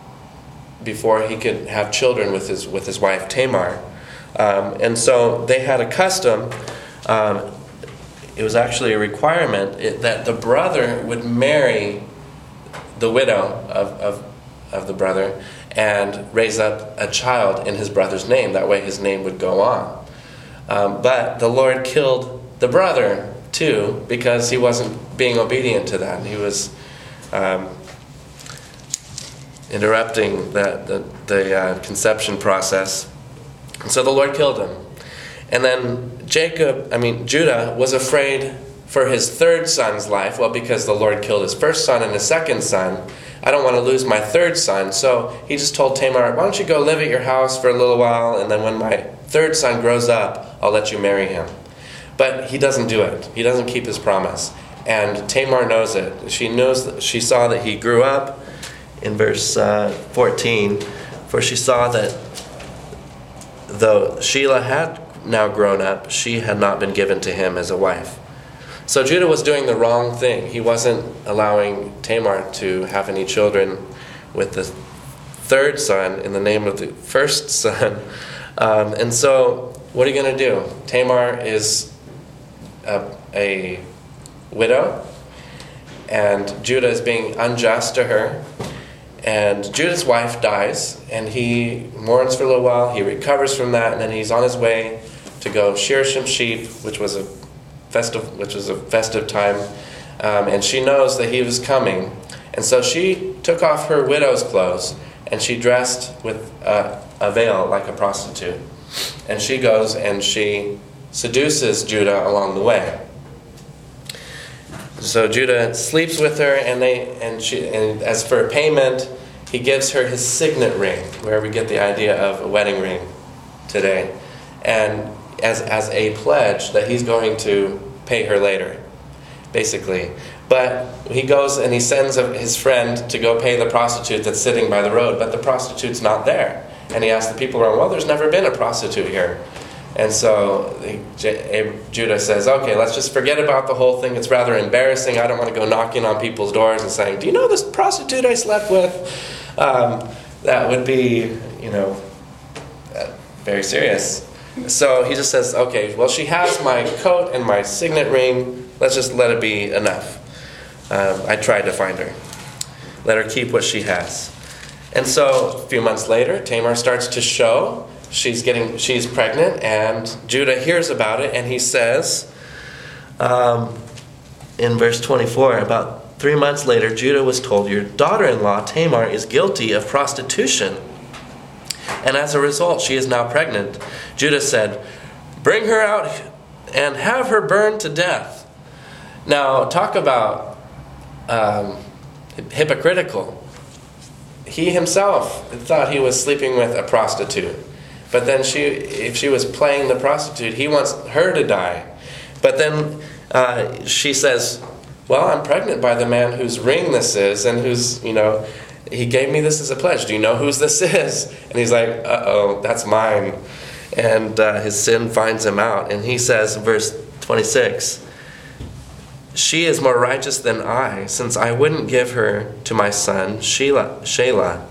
before he could have children with his with his wife Tamar. Um, and so they had a custom, um, it was actually a requirement, it, that the brother would marry the widow of, of, of the brother and raise up a child in his brother's name. That way his name would go on. Um, but the Lord killed the brother too, because he wasn't being obedient to that. He was... Um, interrupting the, the, the uh, conception process. And so the Lord killed him. And then Jacob, I mean, Judah was afraid for his third son's life. Well, because the Lord killed his first son and his second son, I don't want to lose my third son. So he just told Tamar, why don't you go live at your house for a little while, and then when my third son grows up, I'll let you marry him. But he doesn't do it. He doesn't keep his promise. And Tamar knows it. She knows that she saw that he grew up in verse uh, fourteen, for she saw that though Shelah had now grown up, she had not been given to him as a wife. So Judah was doing the wrong thing. He wasn't allowing Tamar to have any children with the third son in the name of the first son. Um, and so what are you going to do? Tamar is a, a widow, and Judah is being unjust to her. And Judah's wife dies, and he mourns for a little while. He recovers from that, and then he's on his way to go shear some sheep, which was a festive, which was a festive time. Um, and she knows that he was coming, and so she took off her widow's clothes, and she dressed with a, a veil like a prostitute. And she goes and she seduces Judah along the way. So Judah sleeps with her, and they and she and as for payment, he gives her his signet ring, where we get the idea of a wedding ring today, and as as a pledge that he's going to pay her later, basically. But he goes and he sends a, his friend to go pay the prostitute that's sitting by the road, but the prostitute's not there. And he asks the people around, well, there's never been a prostitute here. And so J- Judah says, okay, let's just forget about the whole thing. It's rather embarrassing. I don't want to go knocking on people's doors and saying, do you know this prostitute I slept with? Um, that would be, you know, uh, very serious. So he just says, okay, well, she has my coat and my signet ring. Let's just let it be enough. Um, I tried to find her. Let her keep what she has. And so a few months later, Tamar starts to show. She's getting, she's pregnant, and Judah hears about it, and he says, um, in verse twenty-four, about three months later, Judah was told, your daughter-in-law Tamar is guilty of prostitution, and as a result, she is now pregnant. Judah said, bring her out and have her burned to death. Now, talk about um, hypocritical. He himself thought he was sleeping with a prostitute. But then she, if she was playing the prostitute, he wants her to die. But then uh, she says, well, I'm pregnant by the man whose ring this is, and who's, you know, he gave me this as a pledge. Do you know whose this is? And he's like, uh-oh, that's mine. And uh, his sin finds him out. And he says, verse twenty-six, she is more righteous than I, since I wouldn't give her to my son, Shelah. Shelah.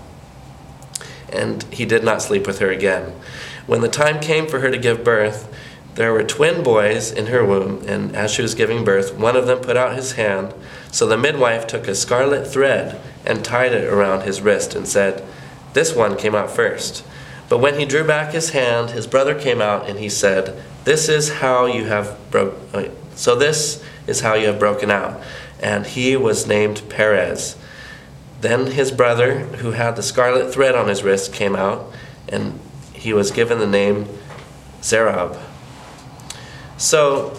And he did not sleep with her again. When the time came for her to give birth, there were twin boys in her womb, and as she was giving birth, one of them put out his hand. So the midwife took a scarlet thread and tied it around his wrist and said, this one came out first. But when he drew back his hand, his brother came out, and he said, this is how you have broke. So this is how you have broken out. And he was named Perez. Then his brother, who had the scarlet thread on his wrist, came out, and he was given the name Zerab. So,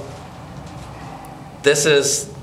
this is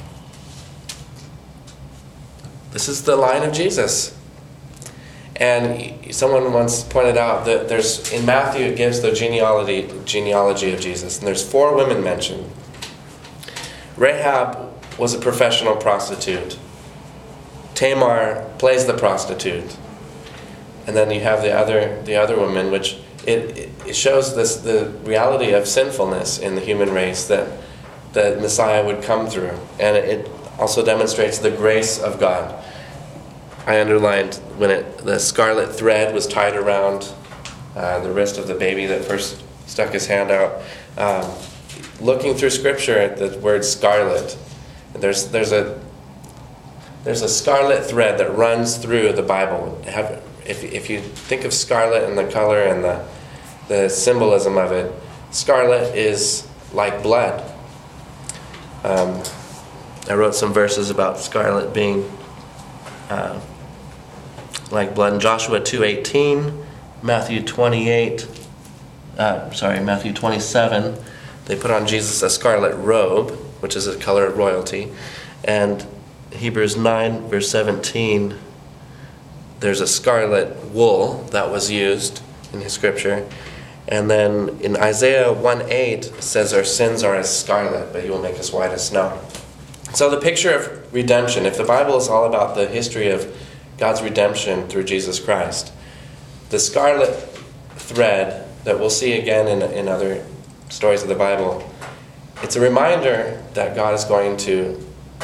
this is the line of Jesus. And someone once pointed out that there's, in Matthew, it gives the genealogy genealogy of Jesus, and there's four women mentioned. Rahab was a professional prostitute. Tamar plays the prostitute, and then you have the other the other woman, which it it shows this the reality of sinfulness in the human race that the Messiah would come through, and it also demonstrates the grace of God. I underlined when it the scarlet thread was tied around uh, the wrist of the baby that first stuck his hand out. Um, looking through Scripture at the word scarlet, there's there's a There's a scarlet thread that runs through the Bible. Have, if, if you think of scarlet and the color and the, the symbolism of it, scarlet is like blood. Um, I wrote some verses about scarlet being uh, like blood. In Joshua two eighteen, Matthew twenty-eight, uh, sorry, Matthew twenty-seven, they put on Jesus a scarlet robe, which is a color of royalty. And Hebrews nine, verse seventeen, there's a scarlet wool that was used in his scripture. And then in Isaiah one eight, it says, our sins are as scarlet, but you will make us white as snow. So the picture of redemption, if the Bible is all about the history of God's redemption through Jesus Christ, the scarlet thread that we'll see again in, in other stories of the Bible, it's a reminder that God is going to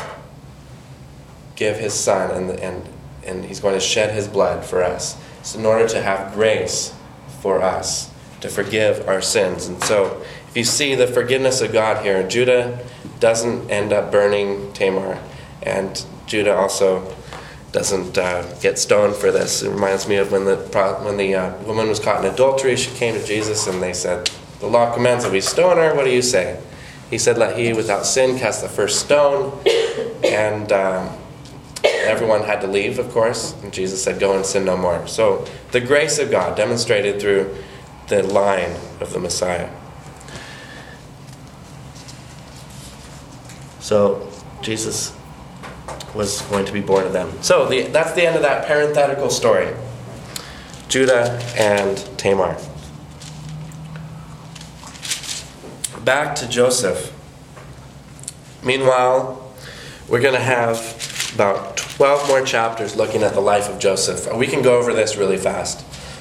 give his son and, and, and he's going to shed his blood for us. So in order to have grace for us, to forgive our sins. And so if you see the forgiveness of God here, Judah doesn't end up burning Tamar, and Judah also doesn't uh, get stoned for this. It reminds me of when the when the uh, woman was caught in adultery. She came to Jesus and they said, the law commands that we stone her. What do you say? He said, let he without sin cast the first stone. And um, everyone had to leave, of course. And Jesus said, go and sin no more. So the grace of God demonstrated through the line of the Messiah. So Jesus was going to be born of them. So the, that's the end of that parenthetical story. Judah and Tamar. Back to Joseph. Meanwhile, we're going to have about twelve more chapters looking at the life of Joseph. We can go over this really fast.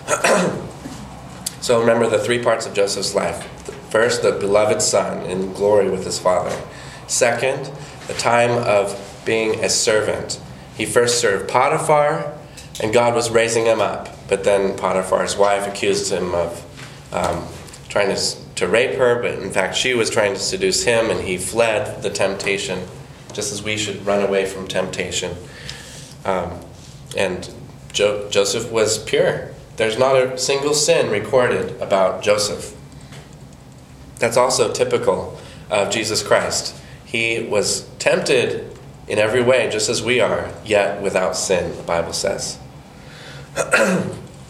So remember the three parts of Joseph's life. First, the beloved son in glory with his father. Second, the time of being a servant. He first served Potiphar, and God was raising him up. But then Potiphar's wife accused him of um, trying to, to rape her, but in fact she was trying to seduce him, and he fled the temptation, just as we should run away from temptation. Um, and jo- Joseph was pure. There's not a single sin recorded about Joseph. That's also typical of Jesus Christ. He was tempted in every way, just as we are, yet without sin, the Bible says. And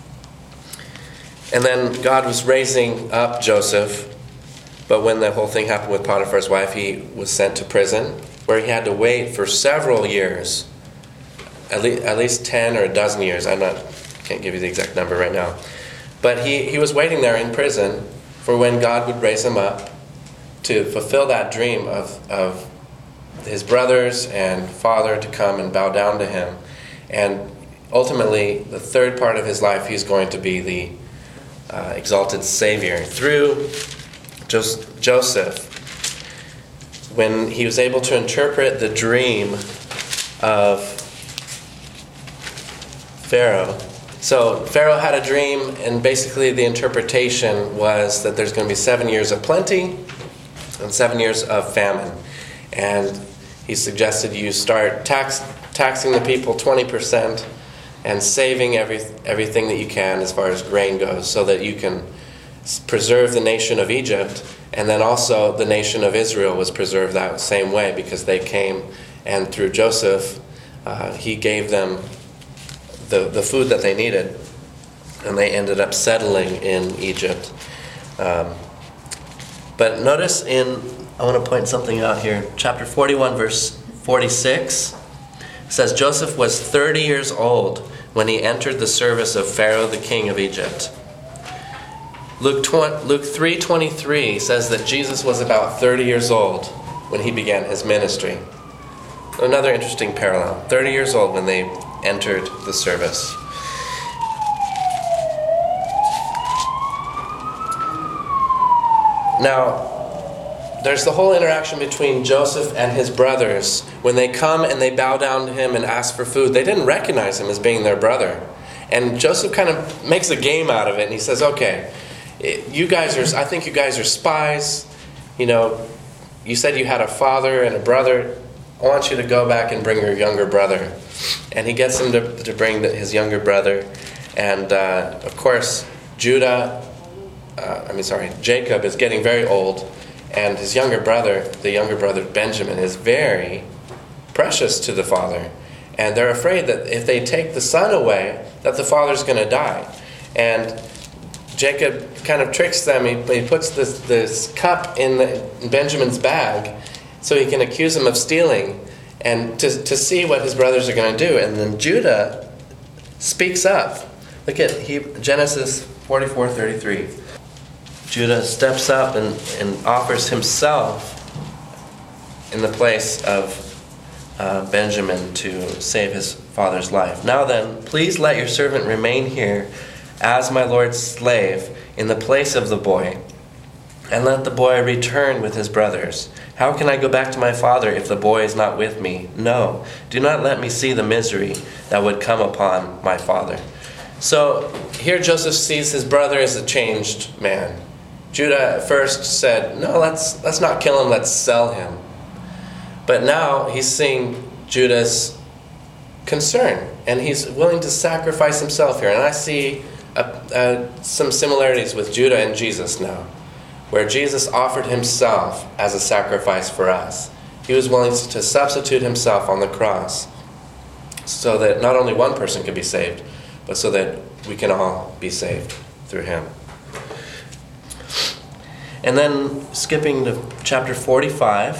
then God was raising up Joseph, but when the whole thing happened with Potiphar's wife, he was sent to prison, where he had to wait for several years, at least, at least ten or a dozen years. I'm not, can't give you the exact number right now. But he, he was waiting there in prison for when God would raise him up to fulfill that dream of, of his brothers and father to come and bow down to him. And ultimately, the third part of his life, he's going to be the uh, exalted Savior. Through Jos- Joseph, when he was able to interpret the dream of Pharaoh. So Pharaoh had a dream, and basically the interpretation was that there's going to be seven years of plenty and seven years of famine. And he suggested you start tax, taxing the people twenty percent and saving every, everything that you can as far as grain goes, so that you can preserve the nation of Egypt. And then also the nation of Israel was preserved that same way, because they came, and through Joseph, uh, he gave them the, the food that they needed, and they ended up settling in Egypt. Um, but notice in, I want to point something out here, chapter forty-one, verse forty-six, it says, Joseph was thirty years old when he entered the service of Pharaoh, the king of Egypt. Luke, Luke three twenty-three says that Jesus was about thirty years old when he began his ministry. Another interesting parallel. thirty years old when they entered the service. Now, there's the whole interaction between Joseph and his brothers. When they come and they bow down to him and ask for food, they didn't recognize him as being their brother. And Joseph kind of makes a game out of it, and he says, okay, you guys are, I think you guys are spies. You know, you said you had a father and a brother. I want you to go back and bring your younger brother. And he gets him to, to bring the, his younger brother. And, uh, of course, Judah, uh, I mean, sorry, Jacob is getting very old. And his younger brother, the younger brother Benjamin, is very precious to the father. And they're afraid that if they take the son away, that the father's going to die. And Jacob kind of tricks them. He, he puts this, this cup in, the, in Benjamin's bag so he can accuse him of stealing and to, to see what his brothers are going to do. And then Judah speaks up. Look at he, Genesis forty-four thirty-three. Judah steps up and, and offers himself in the place of uh, Benjamin to save his father's life. Now then, please let your servant remain here as my Lord's slave in the place of the boy, and let the boy return with his brothers. How can I go back to my father if the boy is not with me? No, do not let me see the misery that would come upon my father. So here Joseph sees his brother as a changed man. Judah at first said, no, let's, let's not kill him, let's sell him. But now he's seeing Judah's concern, and he's willing to sacrifice himself here. And I see uh, uh, some similarities with Judah and Jesus now, where Jesus offered himself as a sacrifice for us. He was willing to substitute himself on the cross so that not only one person could be saved, but so that we can all be saved through him. And then skipping to chapter forty-five,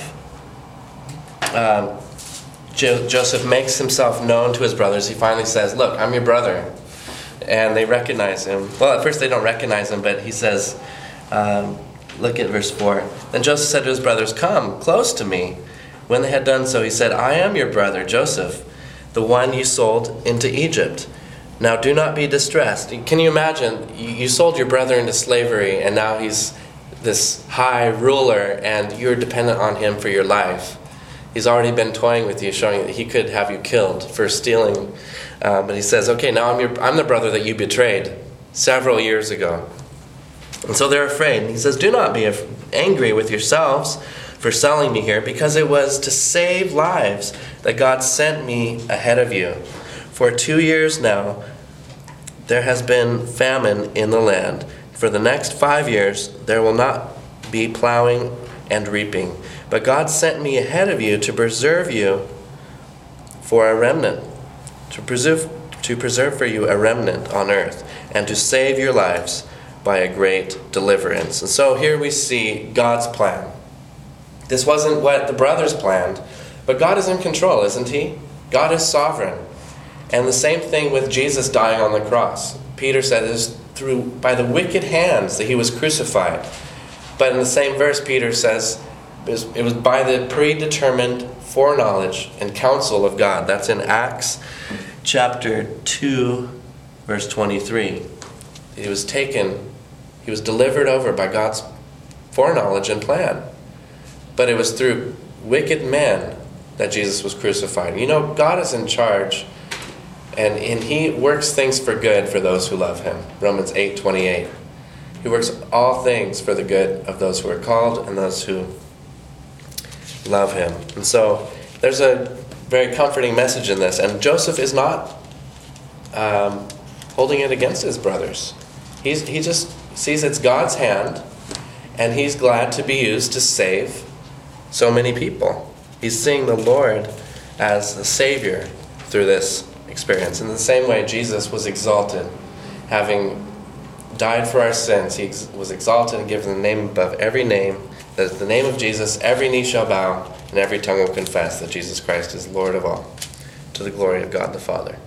um, jo- Joseph makes himself known to his brothers. He finally says, look, I'm your brother. And they recognize him. Well, at first they don't recognize him, but he says, um, look at verse four. Then Joseph said to his brothers, come close to me. When they had done so, he said, I am your brother Joseph, the one you sold into Egypt. Now do not be distressed. Can you imagine? You sold your brother into slavery, and now he's this high ruler, and you're dependent on him for your life. He's already been toying with you, showing that he could have you killed for stealing. Uh, but he says, okay, now I'm your, I'm the brother that you betrayed several years ago. And so they're afraid. And he says, do not be angry with yourselves for selling me here, because it was to save lives that God sent me ahead of you. For two years now, there has been famine in the land. For the next five years, there will not be plowing and reaping. But God sent me ahead of you to preserve you for a remnant, to preserve, to preserve for you a remnant on earth, and to save your lives by a great deliverance. And so here we see God's plan. This wasn't what the brothers planned, but God is in control, isn't he? God is sovereign. And the same thing with Jesus dying on the cross. Peter said it is through by the wicked hands that he was crucified. But in the same verse, Peter says it was, it was by the predetermined foreknowledge and counsel of God. That's in Acts chapter two, verse twenty-three. He was taken, he was delivered over by God's foreknowledge and plan. But it was through wicked men that Jesus was crucified. You know, God is in charge. And, and he works things for good for those who love him. Romans eight twenty-eight. He works all things for the good of those who are called and those who love him. And so there's a very comforting message in this. And Joseph is not um, holding it against his brothers. He's, he just sees it's God's hand, and he's glad to be used to save so many people. He's seeing the Lord as the Savior through this experience. In the same way, Jesus was exalted, having died for our sins. He ex- was exalted and given the name above every name, that at the name of Jesus every knee shall bow and every tongue will confess that Jesus Christ is Lord of all, to the glory of God the Father.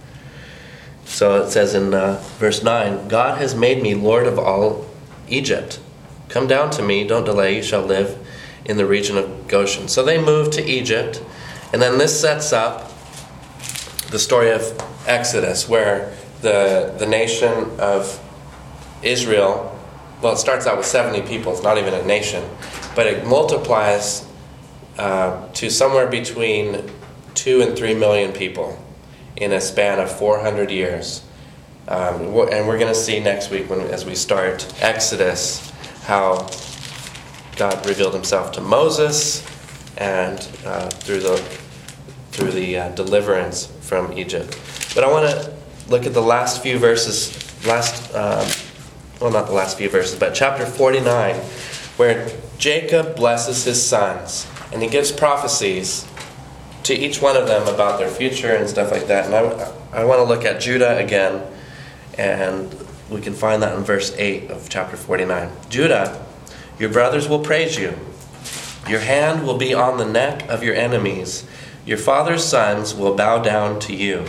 So it says in uh, verse nine, God has made me Lord of all Egypt. Come down to me, don't delay, you shall live in the region of Goshen. So they moved to Egypt, and then this sets up the story of Exodus, where the the nation of Israel, well, it starts out with seventy people. It's not even a nation, but it multiplies uh, to somewhere between two and three million people in a span of four hundred years. Um, and we're going to see next week, when as we start Exodus, how God revealed himself to Moses and uh, through the through the uh, deliverance from Egypt. But I want to look at the last few verses, last, um, well, not the last few verses, but chapter forty-nine, where Jacob blesses his sons, and he gives prophecies to each one of them about their future and stuff like that. And I, I want to look at Judah again, and we can find that in verse eight of chapter forty-nine. Judah, your brothers will praise you. Your hand will be on the neck of your enemies. Your father's sons will bow down to you.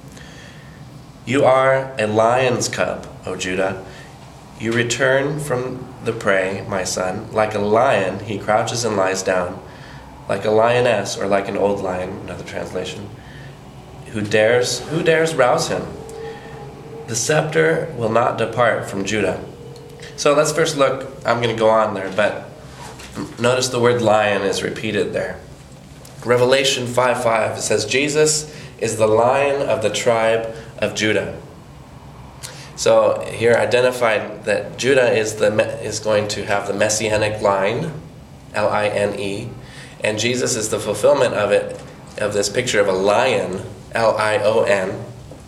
You are a lion's cub, O Judah. You return from the prey, my son. Like a lion, he crouches and lies down. Like a lioness, or like an old lion, another translation. Who dares, who dares rouse him? The scepter will not depart from Judah. So let's first look, I'm going to go on there, but notice the word lion is repeated there. Revelation five five, it says, Jesus is the Lion of the tribe of Judah. So here identified that Judah is the is going to have the messianic line, L I N E, and Jesus is the fulfillment of it, of this picture of a lion, L I O N,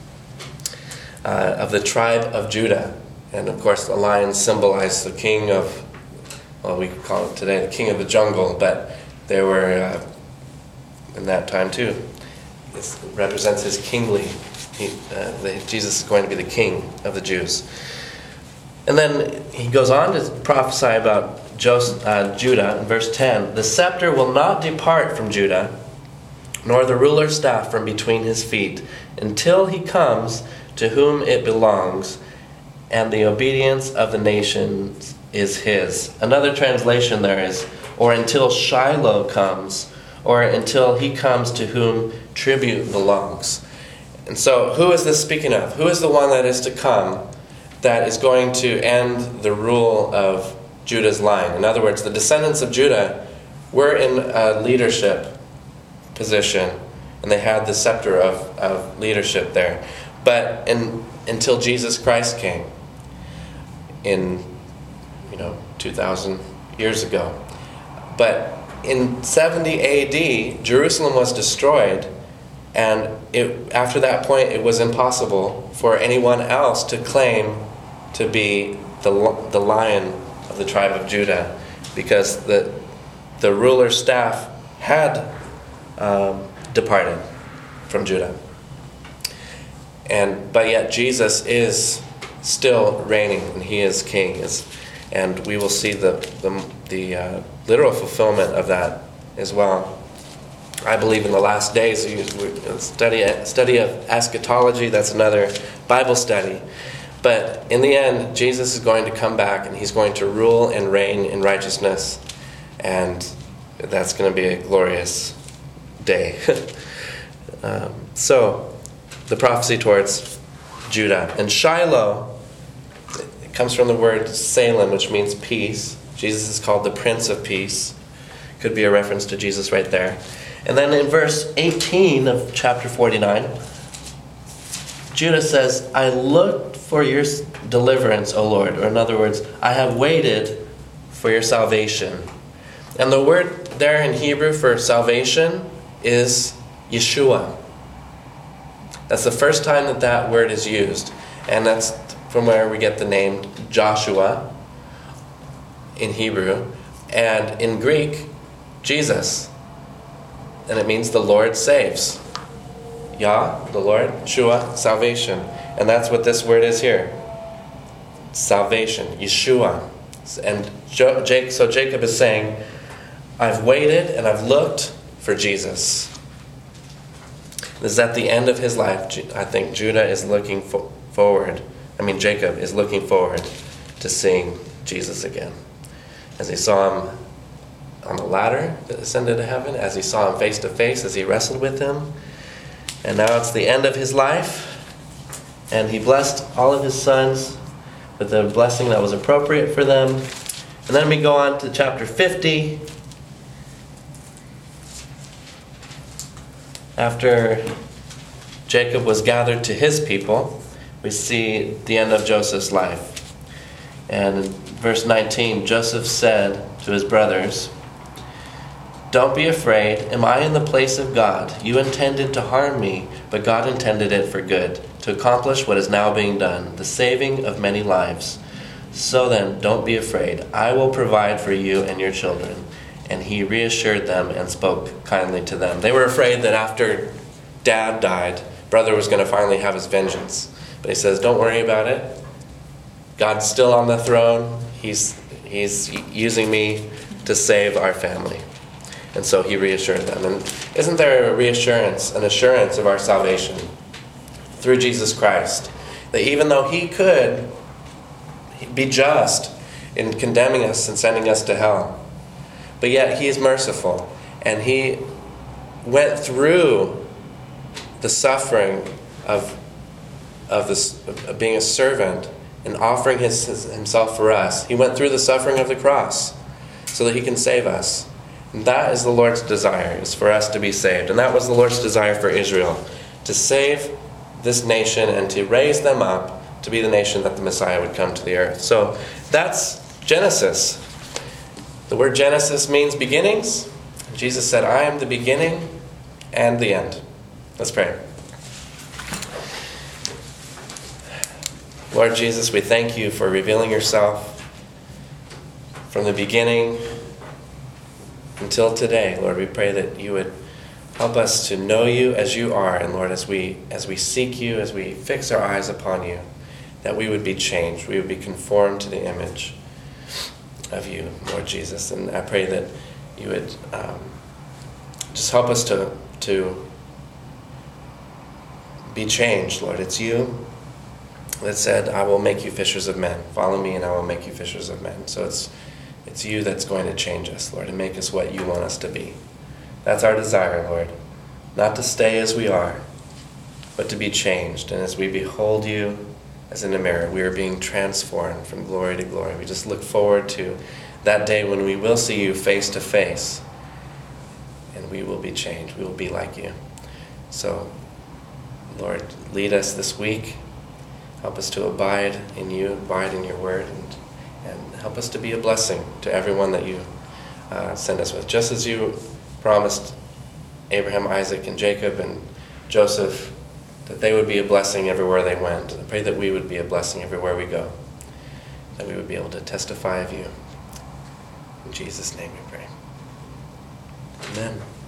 uh, of the tribe of Judah. And of course the lion symbolized the king of, well, we could call it today the king of the jungle, but they were uh, in that time too. This represents his kingly. He, uh, the, Jesus is going to be the king of the Jews. And then he goes on to prophesy about Joseph, uh, Judah in verse ten. The scepter will not depart from Judah, nor the ruler's staff from between his feet, until he comes to whom it belongs, and the obedience of the nations is his. Another translation there is, or until Shiloh comes, or until he comes to whom tribute belongs. And so, who is this speaking of? Who is the one that is to come that is going to end the rule of Judah's line? In other words, the descendants of Judah were in a leadership position, and they had the scepter of, of leadership there. But in, until Jesus Christ came in, you know, two thousand years ago. But in seventy A D, Jerusalem was destroyed, and it, after that point, it was impossible for anyone else to claim to be the the lion of the tribe of Judah, because the the ruler's staff had um, departed from Judah, and but yet Jesus is still reigning, and he is king, is, and we will see the the, the uh, literal fulfillment of that as well. I believe in the last days, you study study of eschatology. That's another Bible study. But in the end, Jesus is going to come back, and he's going to rule and reign in righteousness, and that's going to be a glorious day. um, so, the prophecy towards Judah. And Shiloh, it comes from the word Salem, which means peace. Jesus is called the Prince of Peace. Could be a reference to Jesus right there. And then in verse eighteen of chapter forty-nine, Judah says, I looked for your deliverance, O Lord. Or in other words, I have waited for your salvation. And the word there in Hebrew for salvation is Yeshua. That's the first time that that word is used. And that's from where we get the name Joshua in Hebrew. And in Greek, Jesus. And it means the Lord saves. Yah, the Lord, Shua, salvation. And that's what this word is here. Salvation, Yeshua. And jo- Jake, so Jacob is saying, I've waited and I've looked for Jesus. This is at the end of his life. I think Judah is looking fo- forward. I mean, Jacob is looking forward to seeing Jesus again. As he saw him on the ladder that ascended to heaven, as he saw him face to face, as he wrestled with him. And now it's the end of his life, and he blessed all of his sons with a blessing that was appropriate for them. And then we go on to chapter fifty. After Jacob was gathered to his people, we see the end of Joseph's life. And in verse nineteen, Joseph said to his brothers, don't be afraid. Am I in the place of God? You intended to harm me, but God intended it for good, to accomplish what is now being done, the saving of many lives. So then, don't be afraid. I will provide for you and your children. and he reassured them and spoke kindly to them. They were afraid that after Dad died, brother was going to finally have his vengeance. But he says, don't worry about it. God's still on the throne. He's, he's using me to save our family. And so he reassured them. And isn't there a reassurance, an assurance of our salvation through Jesus Christ? That even though he could be just in condemning us and sending us to hell, but yet he is merciful. And he went through the suffering of, of, this, of being a servant and offering his, his, himself for us. He went through the suffering of the cross so that he can save us. And that is the Lord's desire, is for us to be saved. And that was the Lord's desire for Israel, to save this nation and to raise them up to be the nation that the Messiah would come to the earth. So that's Genesis. The word Genesis means beginnings. Jesus said, I am the beginning and the end. Let's pray. Lord Jesus, we thank you for revealing yourself from the beginning until today. Lord, we pray that you would help us to know you as you are. And Lord, as we as we seek you, as we fix our eyes upon you, that we would be changed. We would be conformed to the image of you, Lord Jesus. And I pray that you would um, just help us to, to be changed, Lord. It's you that said, I will make you fishers of men. Follow me and I will make you fishers of men. So it's it's you that's going to change us, Lord, and make us what you want us to be. That's our desire, Lord. Not to stay as we are, but to be changed. And as we behold you as in a mirror, we are being transformed from glory to glory. We just look forward to that day when we will see you face to face, and we will be changed. We will be like you. So, Lord, lead us this week. Help us to abide in you, abide in your word, and, and help us to be a blessing to everyone that you uh, send us with. Just as you promised Abraham, Isaac, and Jacob, and Joseph, that they would be a blessing everywhere they went. I pray that we would be a blessing everywhere we go, that we would be able to testify of you. In Jesus' name we pray. Amen.